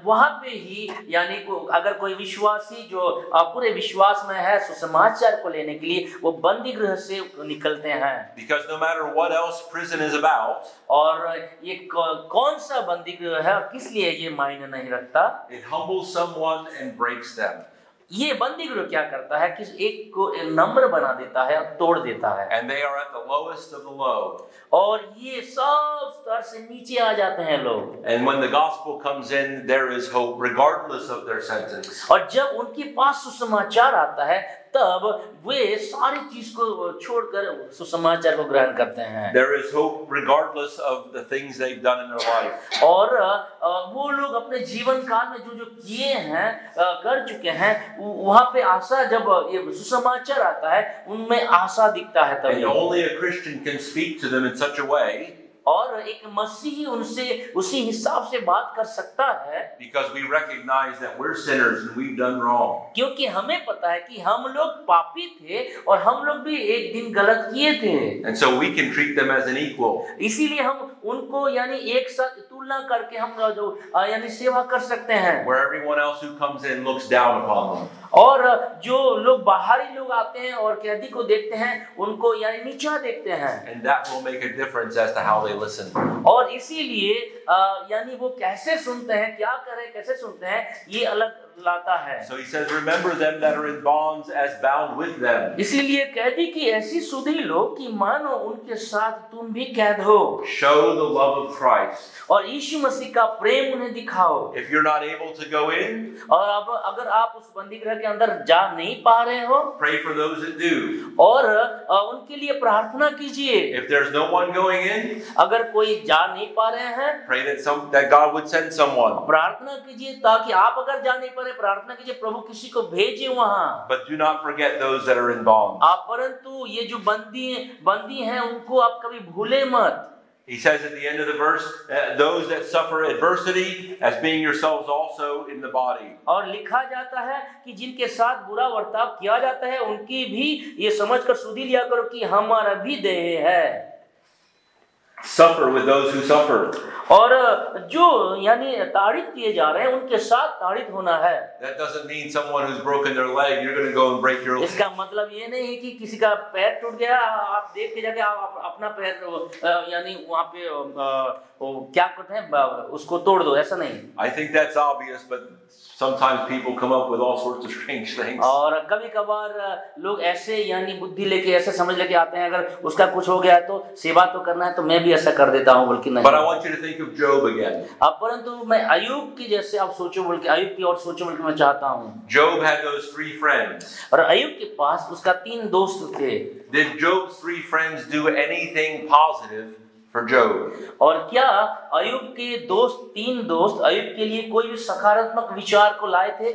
वहां पे ही यानी को अगर कोई विश्वासी जो अ, पूरे विश्वास में है सुसमाचार को लेने के लिए वो बंदी गृह से निकलते हैं। Because no matter what else prison is about, और ये कौ- कौन सा बंदी गृह है और किस लिए ये मायने नहीं रखता। it humbles someone and breaks them. ये बंदी गृह क्या करता है कि एक को नम्र बना देता है और तोड़ देता है, And they are at the lowest of the low. और ये सब स्तर से नीचे आ जाते हैं लोग। And when the gospel comes in, there is hope regardless of their sentence. और जब उनके पास सुसमाचार आता है तब वे सारी चीज को छोड़कर सुसमाचार को ग्रहण करते हैं। There is hope regardless of the things they've done in their life. और अ, वो लोग अपने जीवन काल में जो जो किए हैं अ, कर चुके हैं वहां पे आशा, जब ये सुसमाचार आता है उनमें आशा दिखता है And तभी। only a Christian can speak to them in such a way और एक मसीही उनसे उसी हिसाब से बात कर सकता है because we recognize that we're sinners and we've done wrong. क्योंकि हमें पता है कि हम लोग पापी थे और हम लोग भी एक दिन गलत किए थे। And so we can treat them as an equal. इसीलिए हम उनको यानी एक साथ तुलना करके हम जो अ, यानी सेवा कर सकते हैं। Where everyone else who comes in looks down upon them. और जो लोग बाहरी लोग आते हैं और कैदी को देखते हैं उनको यानी नीचा देखते हैं। And that will make a difference as to how they listen. और इसीलिए अ, यानी वो कैसे सुनते हैं, क्या करें, कैसे सुनते हैं, ये अलग लाता है। So he says, remember them that are in bonds as bound with them. इसीलिए कैदी की ऐसी सुधि लो कि मानो उनके साथ तुम भी कैद हो, Show the love of Christ. और यीशु मसीह का प्रेम उन्हें दिखाओ। If you're not able to go in, और अब अगर आप उस बंदी गृह के अंदर जा नहीं पा रहे हो, pray for those that do. और अ, उनके लिए प्रार्थना कीजिए। If there's no one going in, अगर कोई जा नहीं पा रहे हैं, pray that some that God would send someone. प्रार्थना कीजिए, ताकि आप अगर जा नहीं पा रहे प्रार्थना कीजिए प्रभु किसी को भेजे वहां। But do not forget those that are in bonds. आप परंतु ये जो बंदी बंदी हैं उनको आप कभी भूले मत। He says at the end of the verse, uh, those that suffer adversity as being yourselves also in the body. और लिखा जाता है कि जिनके साथ बुरा बर्ताव किया जाता है उनकी भी ये समझकर सुधि लिया करो कि हमारा भी देह है। Suffer with those who suffer. और जो यानी ताड़ित किए जा रहे हैं उनके साथ ताड़ित होना है। That doesn't mean someone who's broken their leg, you're going to go and break your leg. इसका मतलब ये नहीं है कि किसी का पैर टूट गया आप देख के जाके आप अपना पैर अ, यानी वहाँ पे अ, वो क्या करते हैं ब- उसको तोड़ दो, ऐसा नहीं। I think that's obvious, but sometimes people come up with all sorts of strange things. और कभी कभार लोग ऐसे यानी बुद्धि लेके ऐसे समझ लेके आते हैं अगर उसका कुछ हो गया तो सेवा तो करना है तो मैं भी ऐसा कर देता हूँ, बल्कि नहीं। But I want you to think of Job again. अब परंतु मैं अयूब की जैसे आप सोचो बोल के अयूब की और सोचो बोल के मैं चाहता हूँ। Job had those three friends. और अयूब के पास उसका तीन दोस्त थे। Did Job's three friends do anything positive for Job? और क्या अयूब के दोस्त तीन दोस्त अयूब के लिए कोई भी सकारात्मक विचार को लाए थे?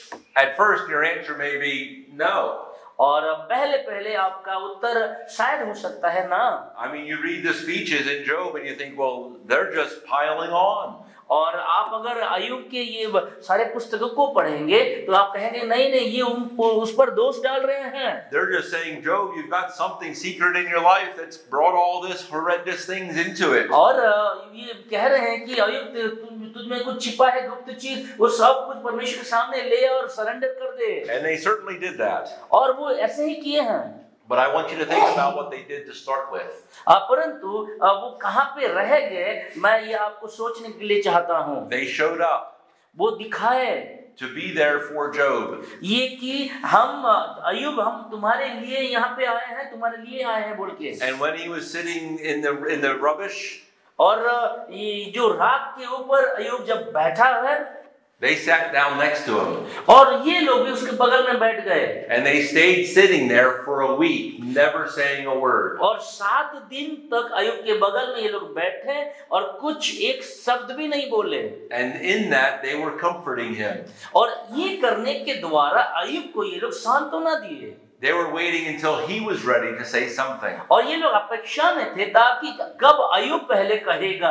At first, your answer may be no. और पहले पहले आपका उत्तर शायद हो सकता है ना। I mean, you read the speeches in Job and you think, well, they're just piling on. और आप अगर अयूब के ये सारे पुस्तकों को पढ़ेंगे तो आप कहेंगे नहीं नहीं ये उन, उस पर दोष डाल रहे हैं। They're just saying, Job, you've got something secret in your life that's brought all this horrendous things into it. और ये कह रहे हैं कि अयूब तुझ तुझ में कुछ छिपा है गुप्त चीज, वो सब कुछ परमेश्वर के सामने ले और सरेंडर कर दे। And they certainly did that. और वो ऐसे ही किए हैं। But I want you to think about what they did to start with. परंतु वो कहाँ पे रह गए मैं ये आपको सोचने के लिए चाहता हूँ। They showed up वो दिखाए to be there for Job. ये कि हम अयूब हम तुम्हारे लिए यहाँ पे आए हैं, तुम्हारे लिए आए हैं बोल के। And when he was sitting in the in the rubbish, और ये जो राख के ऊपर अयूब जब बैठा है, they sat down next to him. और ये लोग भी उसके बगल में बैठ गए। And they stayed sitting there for a week, never saying a word. और सात दिन तक अयूब के बगल में ये लोग बैठे और कुछ एक शब्द भी नहीं बोले। And in that, they were comforting him. और ये करने के द्वारा अयूब को ये लोग सांत्वना दिए। They were waiting until he was ready to say something. और ये लोग अपेक्षा में थे ताकि कब अयूब पहले कहेगा।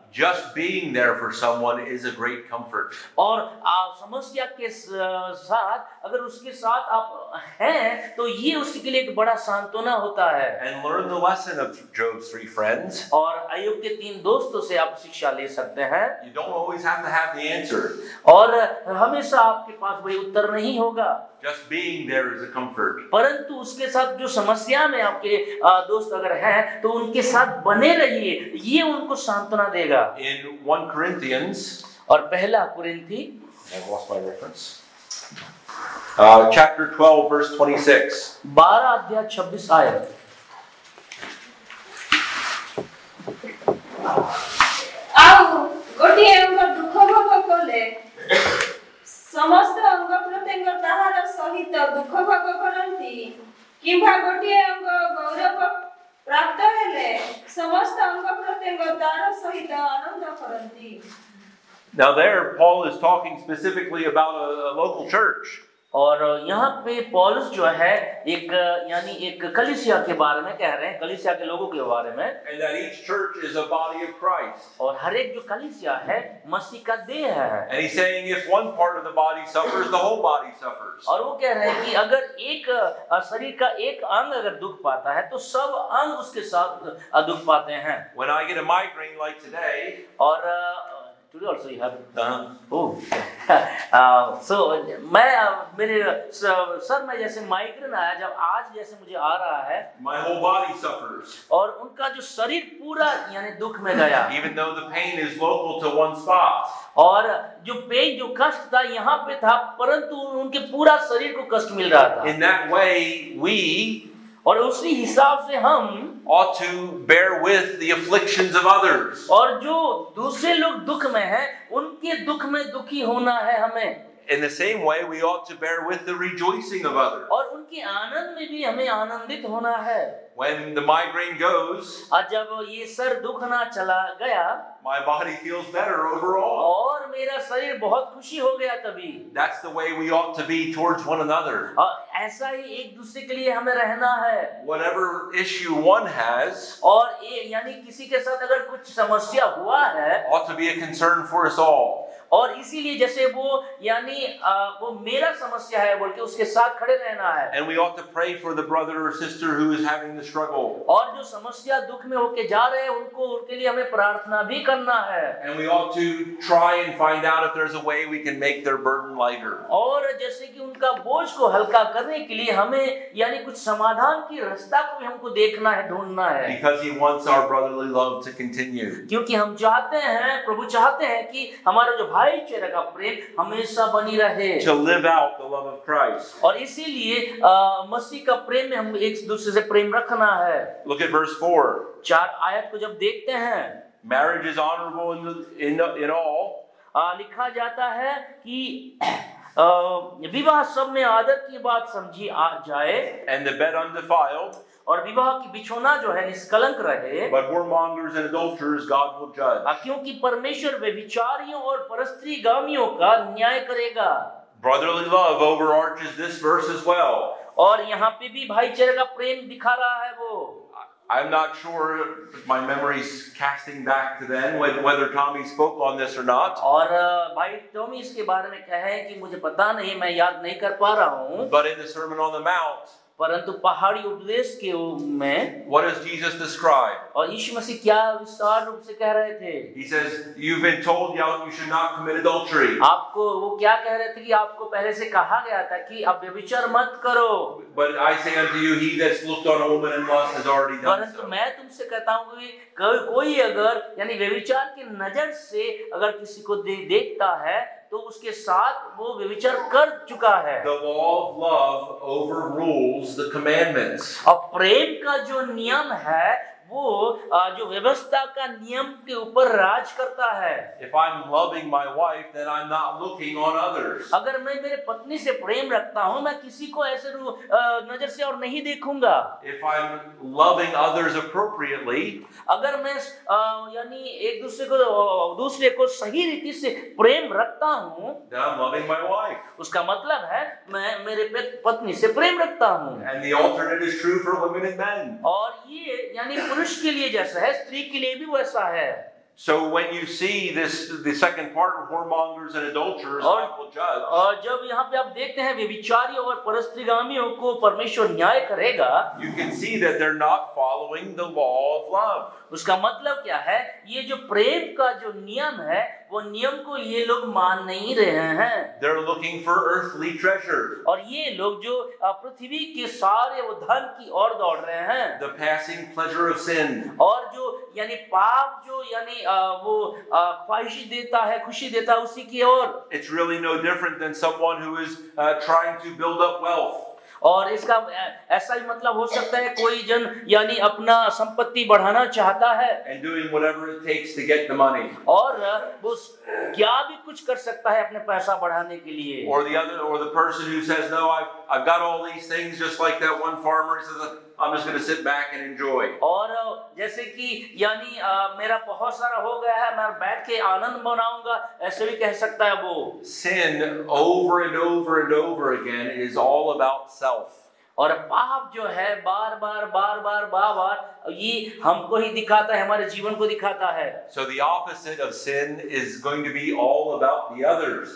just being there for someone is a great comfort. और आप समस्या के साथ अगर उसके साथ आप हैं तो ये उसके लिए एक बड़ा सांत्वना होता है। And learn the lesson of Job's three friends. और अय्यूब के तीन दोस्तों से आप शिक्षा ले सकते हैं। You don't always have to have the answer. और हमेशा आपके पास वही उत्तर नहीं होगा। Just being there is a comfort. परंतु उसके साथ जो समस्या में आपके दोस्त अगर हैं तो उनके साथ बने रहिए, ये उनको सांत्वना देगा। In First Corinthians, और पहला कुरिन्थी, I've lost my reference. Uh, chapter twelve, verse twenty-six. बारह अध्याय छब्बीस आयत। आओ गोटिए अंग दुख भोग कले समस्त अंग प्रत्यंग ताहार सहित दुख भोग करंती किंबा गोटिए अंग गौरव प्राप्त हेले समस्त अंग प्रत्यंग तार सहित आनंद करंती। Now there, Paul is talking specifically about a, a local church. और यहाँ पे पौलुस जो है एक यानी एक कलीसिया के बारे में कह रहे हैं, कलीसिया के लोगों के बारे में। And that each church is a body of Christ. और हर एक जो कलीसिया है मसीह का देह है। And he's saying if one part of the body suffers, the whole body suffers. और वो कह रहे हैं कि अगर एक शरीर का एक अंग अगर दुख पाता है तो सब अंग उसके साथ दुख पाते हैं। When I get a migraine like today, और today also you have uh, oh uh, so मैं मेरे सर में जैसे माइग्रेन आया, जब आज जैसे मुझे आ रहा है, my whole body suffers. और उनका जो शरीर पूरा यानी दुख में गया। Even though the pain is local to one spot. और जो पेन जो कष्ट था यहाँ पे था, परंतु उनके पूरा शरीर को कष्ट मिल रहा था। In that way, we और उसी हिसाब से हम ought to bear with the afflictions of others. और जो दूसरे लोग दुख में हैं, उनके दुख में दुखी होना है हमें। In the same way, we ought to bear with the rejoicing of others. और उनके आनंद में भी हमें आनंदित होना है। When the migraine goes, और जब ये सर दुखना चला गया, my body feels better overall. और मेरा शरीर बहुत खुशी हो गया तभी। That's the way we ought to be towards one another. और ऐसा ही एक दूसरे के लिए हमें रहना है। Whatever issue one has, और ये यानी किसी के साथ अगर कुछ समस्या हुआ है, ought to be a concern for us all. और इसीलिए जैसे वो यानी वो मेरा समस्या है बोल के उसके साथ खड़े रहना है। And we ought to pray for the brother or sister who is having the struggle. और जो समस्या दुख में होके जा रहे हैं उनको उनके लिए हमें प्रार्थना भी करना है। And we ought to try and find out if there's a way we can make their burden lighter. और जैसे कि उनका बोझ को हल्का करने के लिए हमें यानी कुछ समाधान की रास्ता को भी हमको देखना है, ढूंढना है। Because he wants our brotherly love to continue. क्योंकि हम चाहते हैं, प्रभु चाहते हैं कि हमारा जो भाईचारे का प्रेम हमेशा बनी रहे। To live out the love of Christ. और इसीलिए मसीह का प्रेम में हम एक दूसरे से प्रेम रखना है। Look at verse four. चार आयत को जब देखते हैं, Marriage is honorable in, the, in, the, in all. आ, लिखा जाता है कि आ, विवाह सब में आदर की बात समझी आ जाए, And the bed undefiled. और विवाह की बिछोना जो है निष्कलंक रहे। But whoremongers and adulterers God will judge. क्योंकि परमेश्वर व्यभिचारियों और परस्त्रीगामियों का न्याय करेगा। Brotherly love overarches this verse as well. और यहाँ पे भी भाईचारे का प्रेम दिखा रहा है वो। I'm not sure if my memory's casting back to then, whether Tommy spoke on this or not. और भाई टॉमी इसके बारे में कहे कि मुझे पता नहीं, मैं याद नहीं कर पा रहा हूँ। But in the Sermon on the Mount, परंतु पहाड़ी उपदेश के में what does Jesus describe? और यीशु मसीह क्या विस्तार रूप से कह रहे थे? He says, "You've been told you should not commit adultery." आपको वो क्या कह रहे थे कि आपको पहले से कहा गया था कि आप व्यभिचार मत करो। But I say unto you, he that's looked on a woman in lust has already done परंतु so. मैं तुमसे कहता हूँ कि कोई कोई अगर यानी व्यभिचार की नजर से अगर किसी को दे, देखता है तो उसके साथ वो व्यभिचार कर चुका है। The law of love overrules the commandments. और प्रेम का जो नियम है वो जो व्यवस्था का नियम के ऊपर राज करता है। If I'm loving my wife, then I'm not looking on others. अगर मैं मेरे पत्नी से प्रेम रखता हूँ, मैं किसी को ऐसे नजर से और नहीं देखूंगा। If I'm loving others appropriately, अगर मैं यानी एक दूसरे को दूसरे को सही रीति से प्रेम रखता हूँ, then I'm loving my wife. उसका मतलब है मैं मेरे पत्नी से प्रेम रखता हूँ। And the alternate is true for women and men. और ये यानी पुरुष के लिए जैसा है, स्त्री के लिए भी वैसा है। So when you see this, the second part of whoremongers and adulterers, और, God will judge. और जब यहाँ पे आप देखते हैं व्यभिचारियों और परस्त्रीगामियों को परमेश्वर न्याय करेगा, You can see that they're not following the law of love. उसका मतलब क्या है? ये जो प्रेम का जो नियम है, वो नियम को ये लोग मान नहीं रहे हैं। They're looking for earthly treasure. और ये लोग जो पृथ्वी के सारे वो धन की ओर दौड़ रहे हैं, The passing pleasure of sin. और जो यानी पाप जो यानी वो ख्वाहिश देता है, खुशी देता है, उसी की ओर। It's really no different than someone who is uh, trying to build up wealth. और इसका ऐसा ही मतलब हो सकता है कोई जन यानी अपना संपत्ति बढ़ाना चाहता है, And doing whatever it takes to get the money. और वो क्या भी कुछ कर सकता है अपने पैसा बढ़ाने के लिए। Or the other, or the person who says, "No, I've I've got all these things," just like that one farmer. He says, "I'm just going to sit back and enjoy." और जैसे कि यानी आ, मेरा बहुत सारा हो गया है, मैं बैठ के आनंद मनाऊंगा, ऐसे भी कह सकता है वो। Sin over and over and over again is all about self. और पाप जो है बार बार बार बार बार बार ये हमको ही दिखाता है, हमारे जीवन को दिखाता है। So the opposite of sin is going to be all about the others.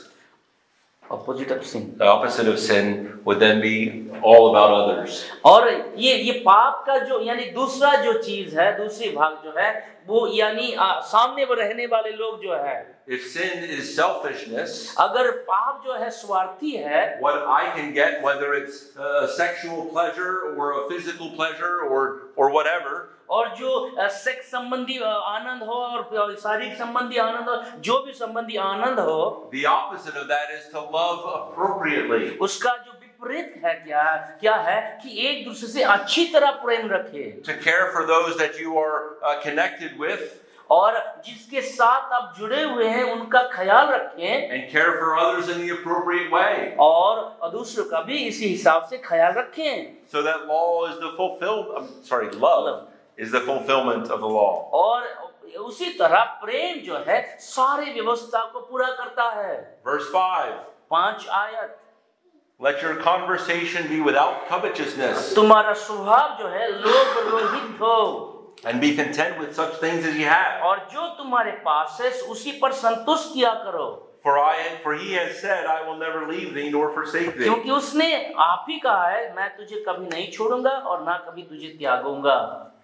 Opposite of sin. The opposite of sin would then be all about others. और ये ये पाप का जो यानी दूसरा जो चीज है, दूसरी भाग जो है, वो यानी आ, सामने वो रहने वाले लोग जो है, If sin is selfishness, अगर पाप जो है स्वार्थी है, what I can get, whether it's a sexual pleasure or a physical pleasure or or whatever, और जो सेक्स संबंधी आनंद हो और शारीरिक संबंधी आनंद हो, जो भी संबंधी आनंद हो, the opposite of that is to love appropriately. उसका जो विपरीत है क्या क्या है कि एक दूसरे से अच्छी तरह प्रेम रखे, To care for those that you are uh, connected with, और जिसके साथ आप जुड़े हुए हैं उनका ख्याल रखें, and care for others in the appropriate way. और दूसरों का भी इसी हिसाब से ख्याल रखें। So that law is the fulfilled. I'm sorry, love is the fulfillment of the law. और उसी तरह प्रेम जो है सारी व्यवस्था को पूरा करता है। Verse five. पांच आयत, Let your conversation be without covetousness, तुम्हारा स्वभाव जो है लोभ रहित हो, and be content with such things as you have. और जो तुम्हारे पास है उसी पर संतुष्ट किया करो, For I, for he has said, I will never leave thee nor forsake thee. क्योंकि उसने आप ही कहा है, मैं तुझे कभी नहीं छोड़ूंगा और ना कभी तुझे त्यागूंगा।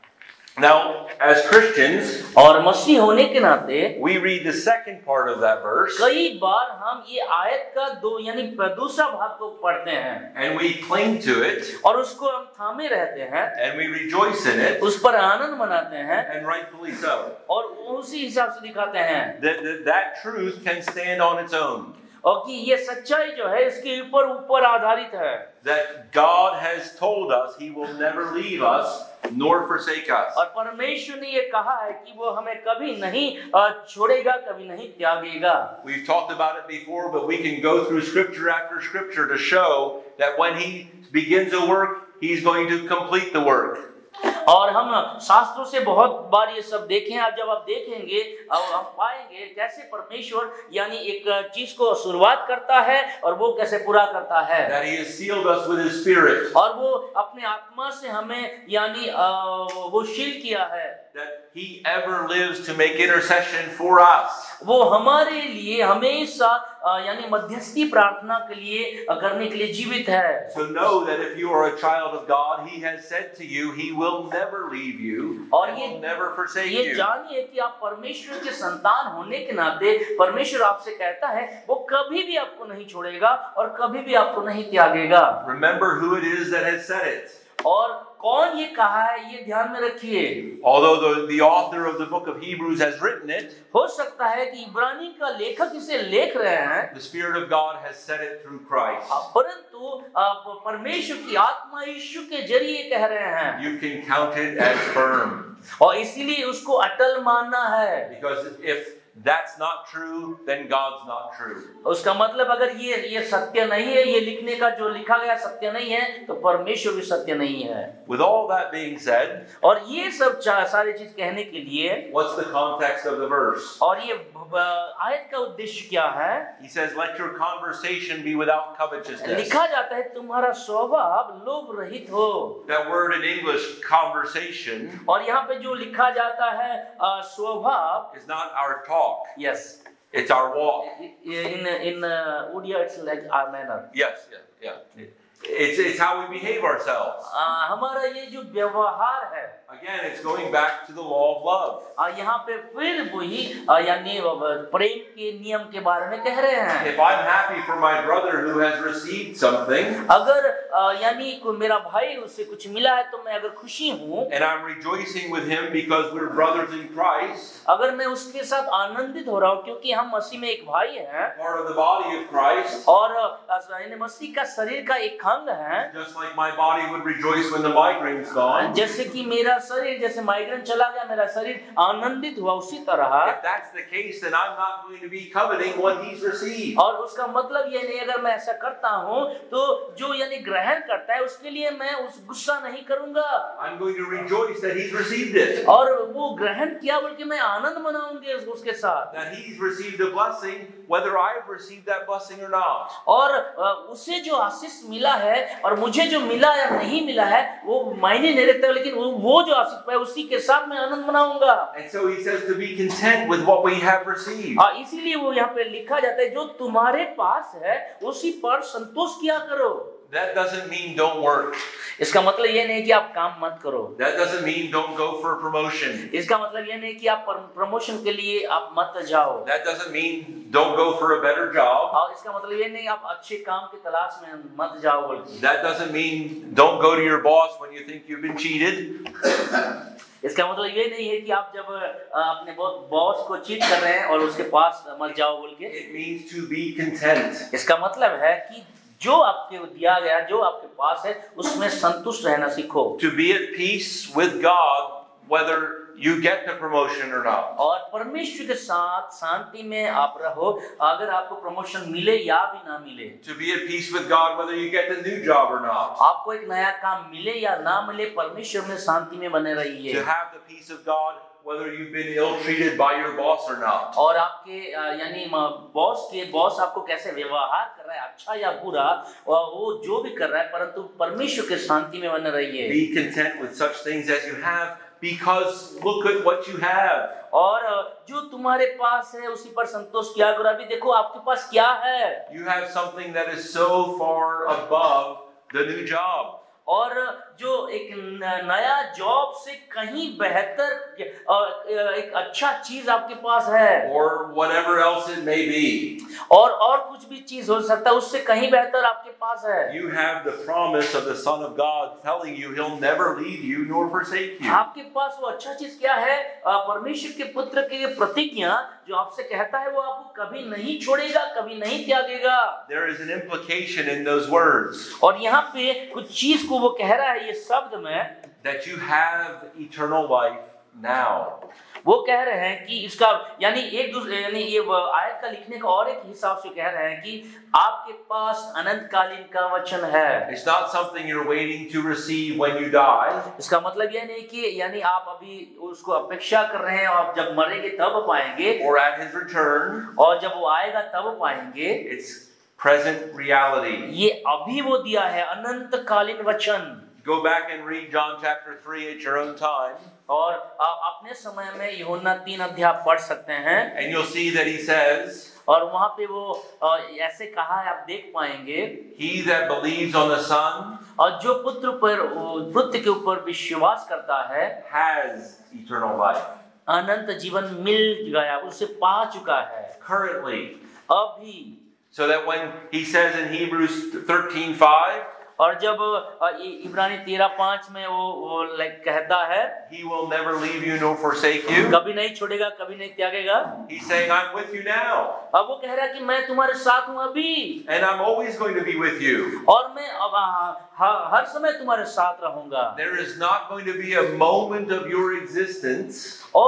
Now, as Christians, और मसीह होने के नाते we read the second part of that verse, कई बार हम ये आयत का दो यानी दूसरा भाग को पढ़ते हैं, and we cling to it, और उसको हम थामे रहते हैं, and we rejoice in it, उस पर आनंद मनाते हैं, and rightfully so. और उसी हिसाब से दिखाते हैं, That, that, that truth can stand on its own. और कि ये सच्चाई जो है इसके ऊपर ऊपर आधारित है, That God has told us He will never leave us nor forsake us. और परमेश्वर ने ये कहा है कि वो हमें कभी नहीं छोड़ेगा, कभी नहीं त्यागेगा। We've talked about it before, but we can go through scripture after scripture to show that when He begins a work, He's going to complete the work. और हम शास्त्रों से बहुत बार ये सब देखे हैं। जब आप देखेंगे हम पाएंगे कैसे परमेश्वर यानी एक चीज को शुरुआत करता है और वो कैसे पूरा करता है। That He has sealed us with His Spirit. और वो अपने आत्मा से हमें यानी वो शील किया है। That He ever lives to make intercession for us. वो हमारे लिए हमेशा यानी मध्यस्थी प्रार्थना के लिए करने के लिए जीवित है। So know that if you are a child of God, He has said to you, He will never leave you and will never forsake you. ये जानिए कि आप परमेश्वर के संतान होने के नाते परमेश्वर आपसे कहता है वो कभी भी आपको नहीं छोड़ेगा और कभी भी आपको नहीं त्यागेगा। Remember who it is that has said it. और कौन ये कहा है ये ध्यान में रखिए। Although the, the author of the book of Hebrews has written it, हो सकता है कि इब्रानी का लेखक इसे लिख रहे हैं, the Spirit of God has said it through Christ. परंतु परमेश्वर की आत्मा यीशु के जरिए कह रहे हैं। You can count it as firm. और इसीलिए उसको अटल मानना है। Because if that's not true, then God's not true. उसका मतलब अगर ये ये सत्य नहीं है, ये लिखने का जो लिखा गया सत्य नहीं है, तो परमेश्वर भी सत्य नहीं है। With all that being said, और ये सब सारी चीज कहने के लिए, what's the context of the verse? और ये आयत का उद्देश्य क्या है? He says, let your conversation be without covetousness. लिखा जाता है तुम्हारा स्वभाव लोभ रहित हो। That word in English, conversation, और यहाँ पे जो लिखा जाता है स्वभाव, is not our talk. Yes. It's our walk. In in uh, Odia, it's like our manner. Yes, yeah, yeah. It's it's how we behave ourselves. Uh, हमारा ये जो व्यवहार है, again, it's going back to the law of love. uh, यहाँ पे फिर वही uh, यानी प्रेम के नियम के बारे में कह रहे हैं। If I'm happy for my brother who has received something, अगर uh, यानी को मेरा भाई उससे कुछ मिला है तो मैं अगर खुशी हूँ, and I'm rejoicing with him because we're brothers in Christ, अगर मैं उसके साथ आनंदित हो रहा हूँ क्योंकि हम मसीह में एक भाई हैं, part of the body of Christ, और यानी मसीह का शरीर का एक अंग है, just like my body would rejoice when the migraine's gone, जैसे कि मेरा शरीर, जैसे माइग्रेन चला गया मेरा शरीर आनंदित हुआ, उसी तरह if that's the case, then I'm not going to be coveting what he's received. और उसका मतलब ये नहीं, अगर मैं ऐसा करता हूँ तो जो यानी ग्रहण करता है उसके लिए मैं उस गुस्सा नहीं करूंगा, I'm going to rejoice that he's received it, और वो ग्रहण किया बल्कि मैं आनंद मनाऊंगी उसके साथ, that he's received a blessing whether I've received that blessing or not. और उसे जो आशीष मिला है और मुझे जो मिला या नहीं मिला है वो मायने नहीं रखता, लेकिन वो, वो जो आशीष पाए उसी के साथ मैं आनंद मनाऊंगा। And so he says to be content with what we have received. और इसीलिए वो यहाँ पे लिखा जाता है जो तुम्हारे पास है उसी पर संतोष किया करो। That doesn't mean don't work. इसका मतलब ये नहीं कि आप काम मत करो। That doesn't mean don't go for promotion. इसका मतलब ये नहीं कि आप प्रमोशन के लिए आप मत जाओ। That doesn't mean don't go for a better job. और इसका मतलब ये नहीं आप अच्छे काम की तलाश में मत जाओ बल्कि। That doesn't mean don't go to your boss when you think you've been cheated. इसका मतलब ये नहीं है कि आप जब अपने बॉस को चीट कर रहे हैं और उसके पास मत जाओ बोल के। It means to be content. इसका मतलब है कि जो आपके दिया गया, जो आपके पास है, उसमें संतुष्ट रहना सीखो। To be at peace with God, whether you get the promotion or not. और परमेश्वर के साथ शांति में आप रहो, अगर आपको प्रमोशन मिले या भी ना मिले। To be at peace with God, whether you get the new job or not. आपको एक नया काम मिले या ना मिले, परमेश्वर में शांति में बने रहिए। To have the peace of God, whether you've been ill-treated by your boss or not. और आपके यानी बॉस के बॉस आपको कैसे व्यवहार कर रहा है, अच्छा या बुरा, और वो जो भी कर रहा है, परंतु परमेश्वर के शांति में बने रहिए। Be content with such things as you have, because look at what you have. और जो तुम्हारे पास है उसी पर संतोष किया करो। अभी देखो आपके पास क्या है। You have something that is so far above the new job. और जो एक नया जॉब से कहीं बेहतर एक अच्छा चीज आपके पास है, or whatever else it may be, और और कुछ भी चीज हो सकता है, उससे कहीं बेहतर आपके पास है। You have the promise of the Son of God telling you He'll never leave you nor forsake you. आपके पास वो अच्छा चीज क्या है? परमेश्वर के पुत्र की प्रतिज्ञा जो आपसे कहता है वो आपको कभी नहीं छोड़ेगा, कभी नहीं त्यागेगा। There is an implication in those words. और यहाँ पे कुछ चीज को वो कह रहा है ये शब्द में, that you have eternal life now. वो कह रहे हैं कि इसका यानी एक दूसरे यानी ये आयत का लिखने का और एक हिसाब से कह रहे हैं कि आपके पास अनंतकालीन का वचन है। It's not something you're waiting to receive when you die. इसका मतलब ये नहीं कि यानी आप अभी उसको अपेक्षा कर रहे हैं और जब मरेंगे तब पाएंगे, or at His return. और जब वो आएगा तब पाएंगे। It's present reality. ये अभी वो दिया है अनंतकालीन वचन। Go back and read John chapter three at your own time. और आप अपने समय में यूहन्ना तीन अध्याय पढ़ सकते हैं। And you'll see that he says, और वहाँ पे वो ऐसे कहा है, आप देख पाएंगे, He that believes on the Son, और जो पुत्र पर पुत्र के ऊपर विश्वास करता है, has eternal life. अनंत जीवन मिल गया, उसे पा चुका है Currently. अभी। So that when he says in Hebrews thirteen five, और जब इब्रानी तेरह पाँच में वो वो लाइक कहता है, He will never leave you nor forsake you. कभी नहीं छोड़ेगा, कभी नहीं त्यागेगा। He's saying, I'm with you now. अब वो कह रहा है कि मैं तुम्हारे साथ हूँ अभी। And I'm always going to be with you. और मैं अब हर समय तुम्हारे साथ रहूंगा। There is not going to be a moment of your existence और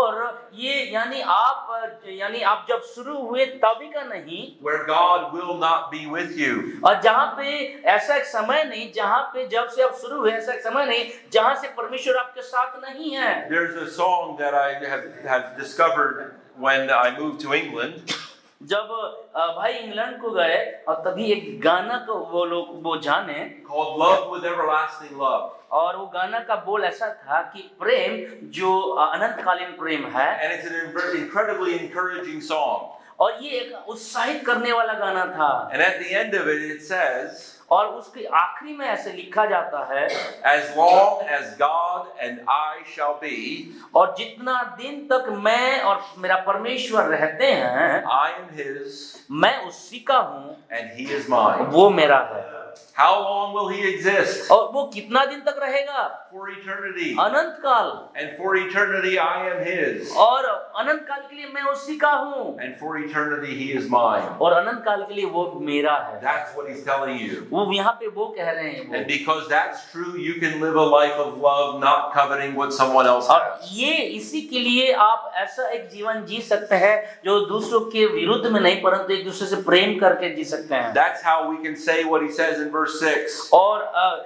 ये यानी आप यानी आप जब शुरू हुए तभी का नहीं, where God will not be with you. और जहाँ पे ऐसा एक समय नहीं, जहाँ पे जब से आप शुरू हुए ऐसा एक समय नहीं जहाँ से परमेश्वर आपके साथ नहीं है। There's a song that I have, have discovered when I moved to England. जब भाई इंग्लैंड को गए और तभी एक गाना को वो लोग वो जाने, called Love with Everlasting Love. और वो गाना का बोल ऐसा था कि प्रेम जो अनंतकालीन प्रेम है, And it's an incredibly encouraging song. और ये एक उत्साहित करने वाला गाना था। And at the end of it, it says, और उसके आखिरी में ऐसे लिखा जाता है, as long as God and I shall be, और जितना दिन तक मैं और मेरा परमेश्वर रहते हैं, I am His, मैं उसी का हूँ, and He is mine. वो मेरा है। How long will He exist? और वो कितना दिन तक रहेगा? For eternity. अनंत काल। And for eternity I am His. और अनंत काल के लिए मैं उसी का हूँ। And for eternity He is mine. और अनंत काल के लिए वो मेरा है। That's what He's telling you. वो यहाँ पे वो कह रहे हैं वो। And because that's true, you can live a life of love, not coveting what someone else और has. ये इसी के लिए आप ऐसा एक जीवन जी सकते हैं जो दूसरों के विरुद्ध में नहीं, परंतु एक दूसरे से प्रेम करके जी सकते हैं। That's how we can say what He says in verse six. और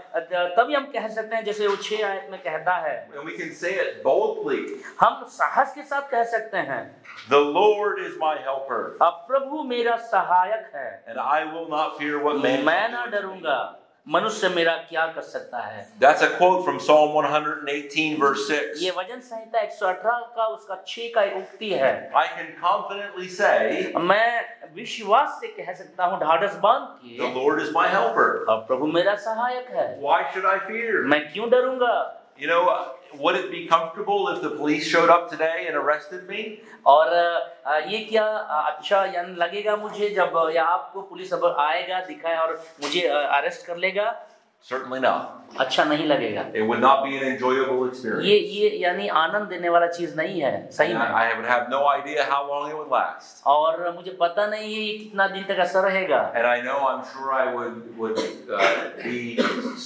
तभी हम कह सकते हैं जैसे वो छह आयत में कहता है, And we can say it boldly. हम साहस के साथ कह सकते हैं, The Lord is my helper, अब प्रभु मेरा सहायक है, and I will not fear what man मैं shall ना do to me. डरूंगा, मनुष्य मेरा क्या कर सकता है। That's a quote from Psalm one eighteen, verse six. ये वचन संहिता एक सौ अठारह का उसका छह का एक उक्ति है। I can confidently say, मैं विश्वास से कह सकता हूँ ढाढ़स बांध के, the Lord is my helper. अब प्रभु मेरा सहायक है, Why should I fear? मैं क्यों डरूंगा। You know, would it be comfortable if the police showed up today and arrested me? और ये क्या अच्छा यानी लगेगा मुझे जब या आपको पुलिस अब आएगा दिखाए और मुझे अरेस्ट कर लेगा? Certainly not. अच्छा नहीं लगेगा। It would not be an enjoyable experience. ये ये यानी आनंद देने वाला चीज नहीं है सही And में। I I would have no idea how long it would last. और मुझे पता नहीं है ये कितना दिन tक असर रहेगा। And I know, I'm sure I would would uh, be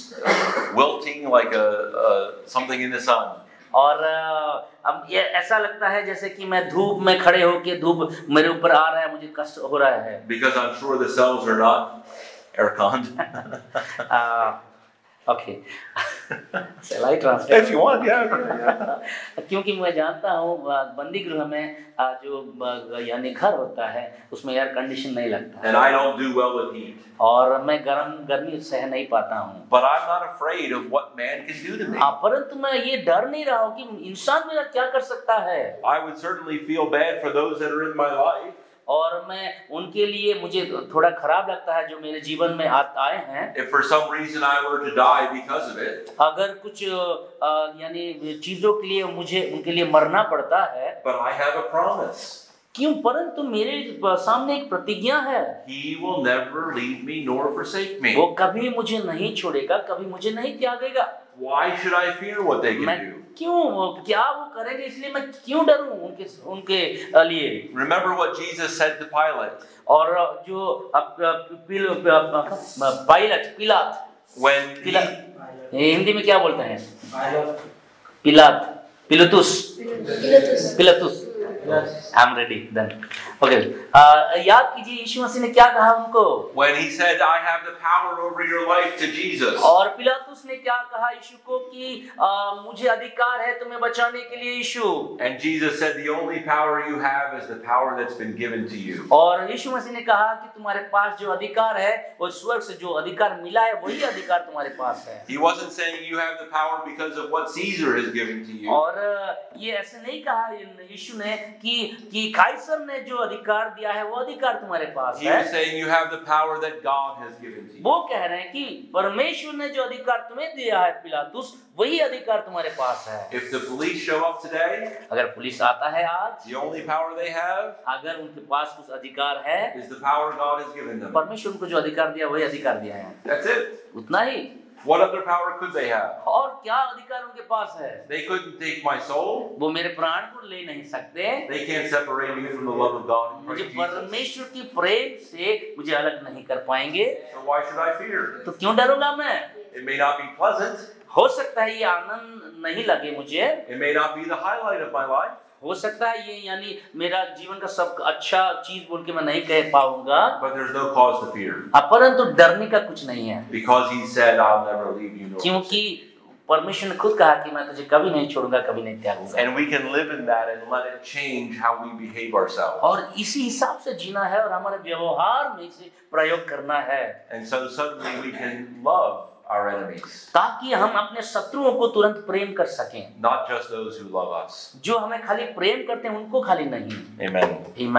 wilting like a, a something in the sun. और अब ये ऐसा लगता है जैसे कि मैं धूप में खड़े होके धूप मेरे ऊपर आ रहा है, मुझे कष्ट हो रहा है। Because I'm sure the cells are not air-conned. uh, okay. Shall I translate? If you want, yeah, yeah, yeah. क्योंकि मैं जानता हूँ बंदी गृह में जो यानी घर होता है उसमें एयर कंडीशन नहीं लगता। And I don't do well with heat. और मैं गर्म गर्मी सह नहीं पाता हूँ। But I'm not afraid of what man can do to me. हाँ, परंतु मैं ये डर नहीं रहा हूँ कि इंसान मेरा क्या कर सकता है। I would certainly feel bad for those that are in my life. और मैं उनके लिए मुझे थोड़ा खराब लगता है जो मेरे जीवन में आए हैं। If for some reason I were to die because of it. अगर कुछ यानी चीजों के लिए मुझे उनके लिए मरना पड़ता है। But I have a promise. क्यों? परंतु मेरे सामने एक प्रतिज्ञा है। He will never leave me nor forsake me. वो कभी मुझे नहीं छोड़ेगा, कभी मुझे नहीं त्यागेगा। Why should I fear what they can मैं do? क्यों क्या वो करेंगे इसलिए मैं क्यों डरूं उनके उनके लिए? Remember what Jesus said to Pilate. और जो पायलट पिलात When पिलात हिंदी में क्या बोलते हैं? पिलात पिलातुस पिलातुस I'm ready then. Okay. Uh, याद कीजिए यीशु मसीह ने क्या कहा उनको? When he said, I have the power over your life to Jesus. और पिलातुस ने क्या कहा यीशु को कि uh, मुझे अधिकार है तुम्हें बचाने के लिए यीशु। And Jesus said, the only power you have is the power that's been given to you. और यीशु मसीह ने कहा कि तुम्हारे पास जो अधिकार है वो स्वर्ग से जो अधिकार मिला है वही अधिकार तुम्हारे पास है। He wasn't saying you have the power because of what Caesar has given to you. और ये ऐसे नहीं कहा यीशु ने कि कि काइसर ने जो अधिकार दिया है वो अधिकार तुम्हारे पास He है। was saying you have the power that God has given to you. वो कह रहे हैं कि परमेश्वर ने जो अधिकार तुम्हें दिया है पिलातुस वही अधिकार तुम्हारे पास है। If the police show up today, अगर पुलिस आता है आज, the only power they have अगर उनके पास कुछ अधिकार है, is the power God has given them. परमेश्वर उनको जो अधिकार दिया वही अधिकार दिया है। That's it. उतना ही। What other power could they have? और क्या अधिकार उनके पास है? They couldn't take my soul. वो मेरे प्राण को ले नहीं सकते। They can't separate me from the love of God in मुझे Christ Jesus. परमेश्वर की प्रेम से मुझे अलग नहीं कर पाएंगे। So why should I fear? तो क्यों डरूंगा मैं? It may not be pleasant. हो सकता है ये आनंद नहीं लगे मुझे। It may not be the highlight of my life. हो सकता है ये यानी मेरा जीवन का सब अच्छा चीज बोल के मैं नहीं कह पाऊंगा, but there's no cause to fear. हाँ, परंतु डरने का कुछ नहीं है, Because he said, I'll never leave you nor forsake you. क्योंकि परमेश्वर ने खुद कहा कि मैं तुझे कभी नहीं छोड़ूंगा, कभी नहीं त्यागूंगा। And we can live in that and let it change how we behave ourselves. और इसी हिसाब से जीना है और हमारे व्यवहार में इसे प्रयोग करना है, And so suddenly we can love our enemies, ताकि हम अपने शत्रुओं को तुरंत प्रेम कर सकें। not just those who love us. जो हमें खाली प्रेम करते हैं उनको खाली नहीं। Amen. Amen.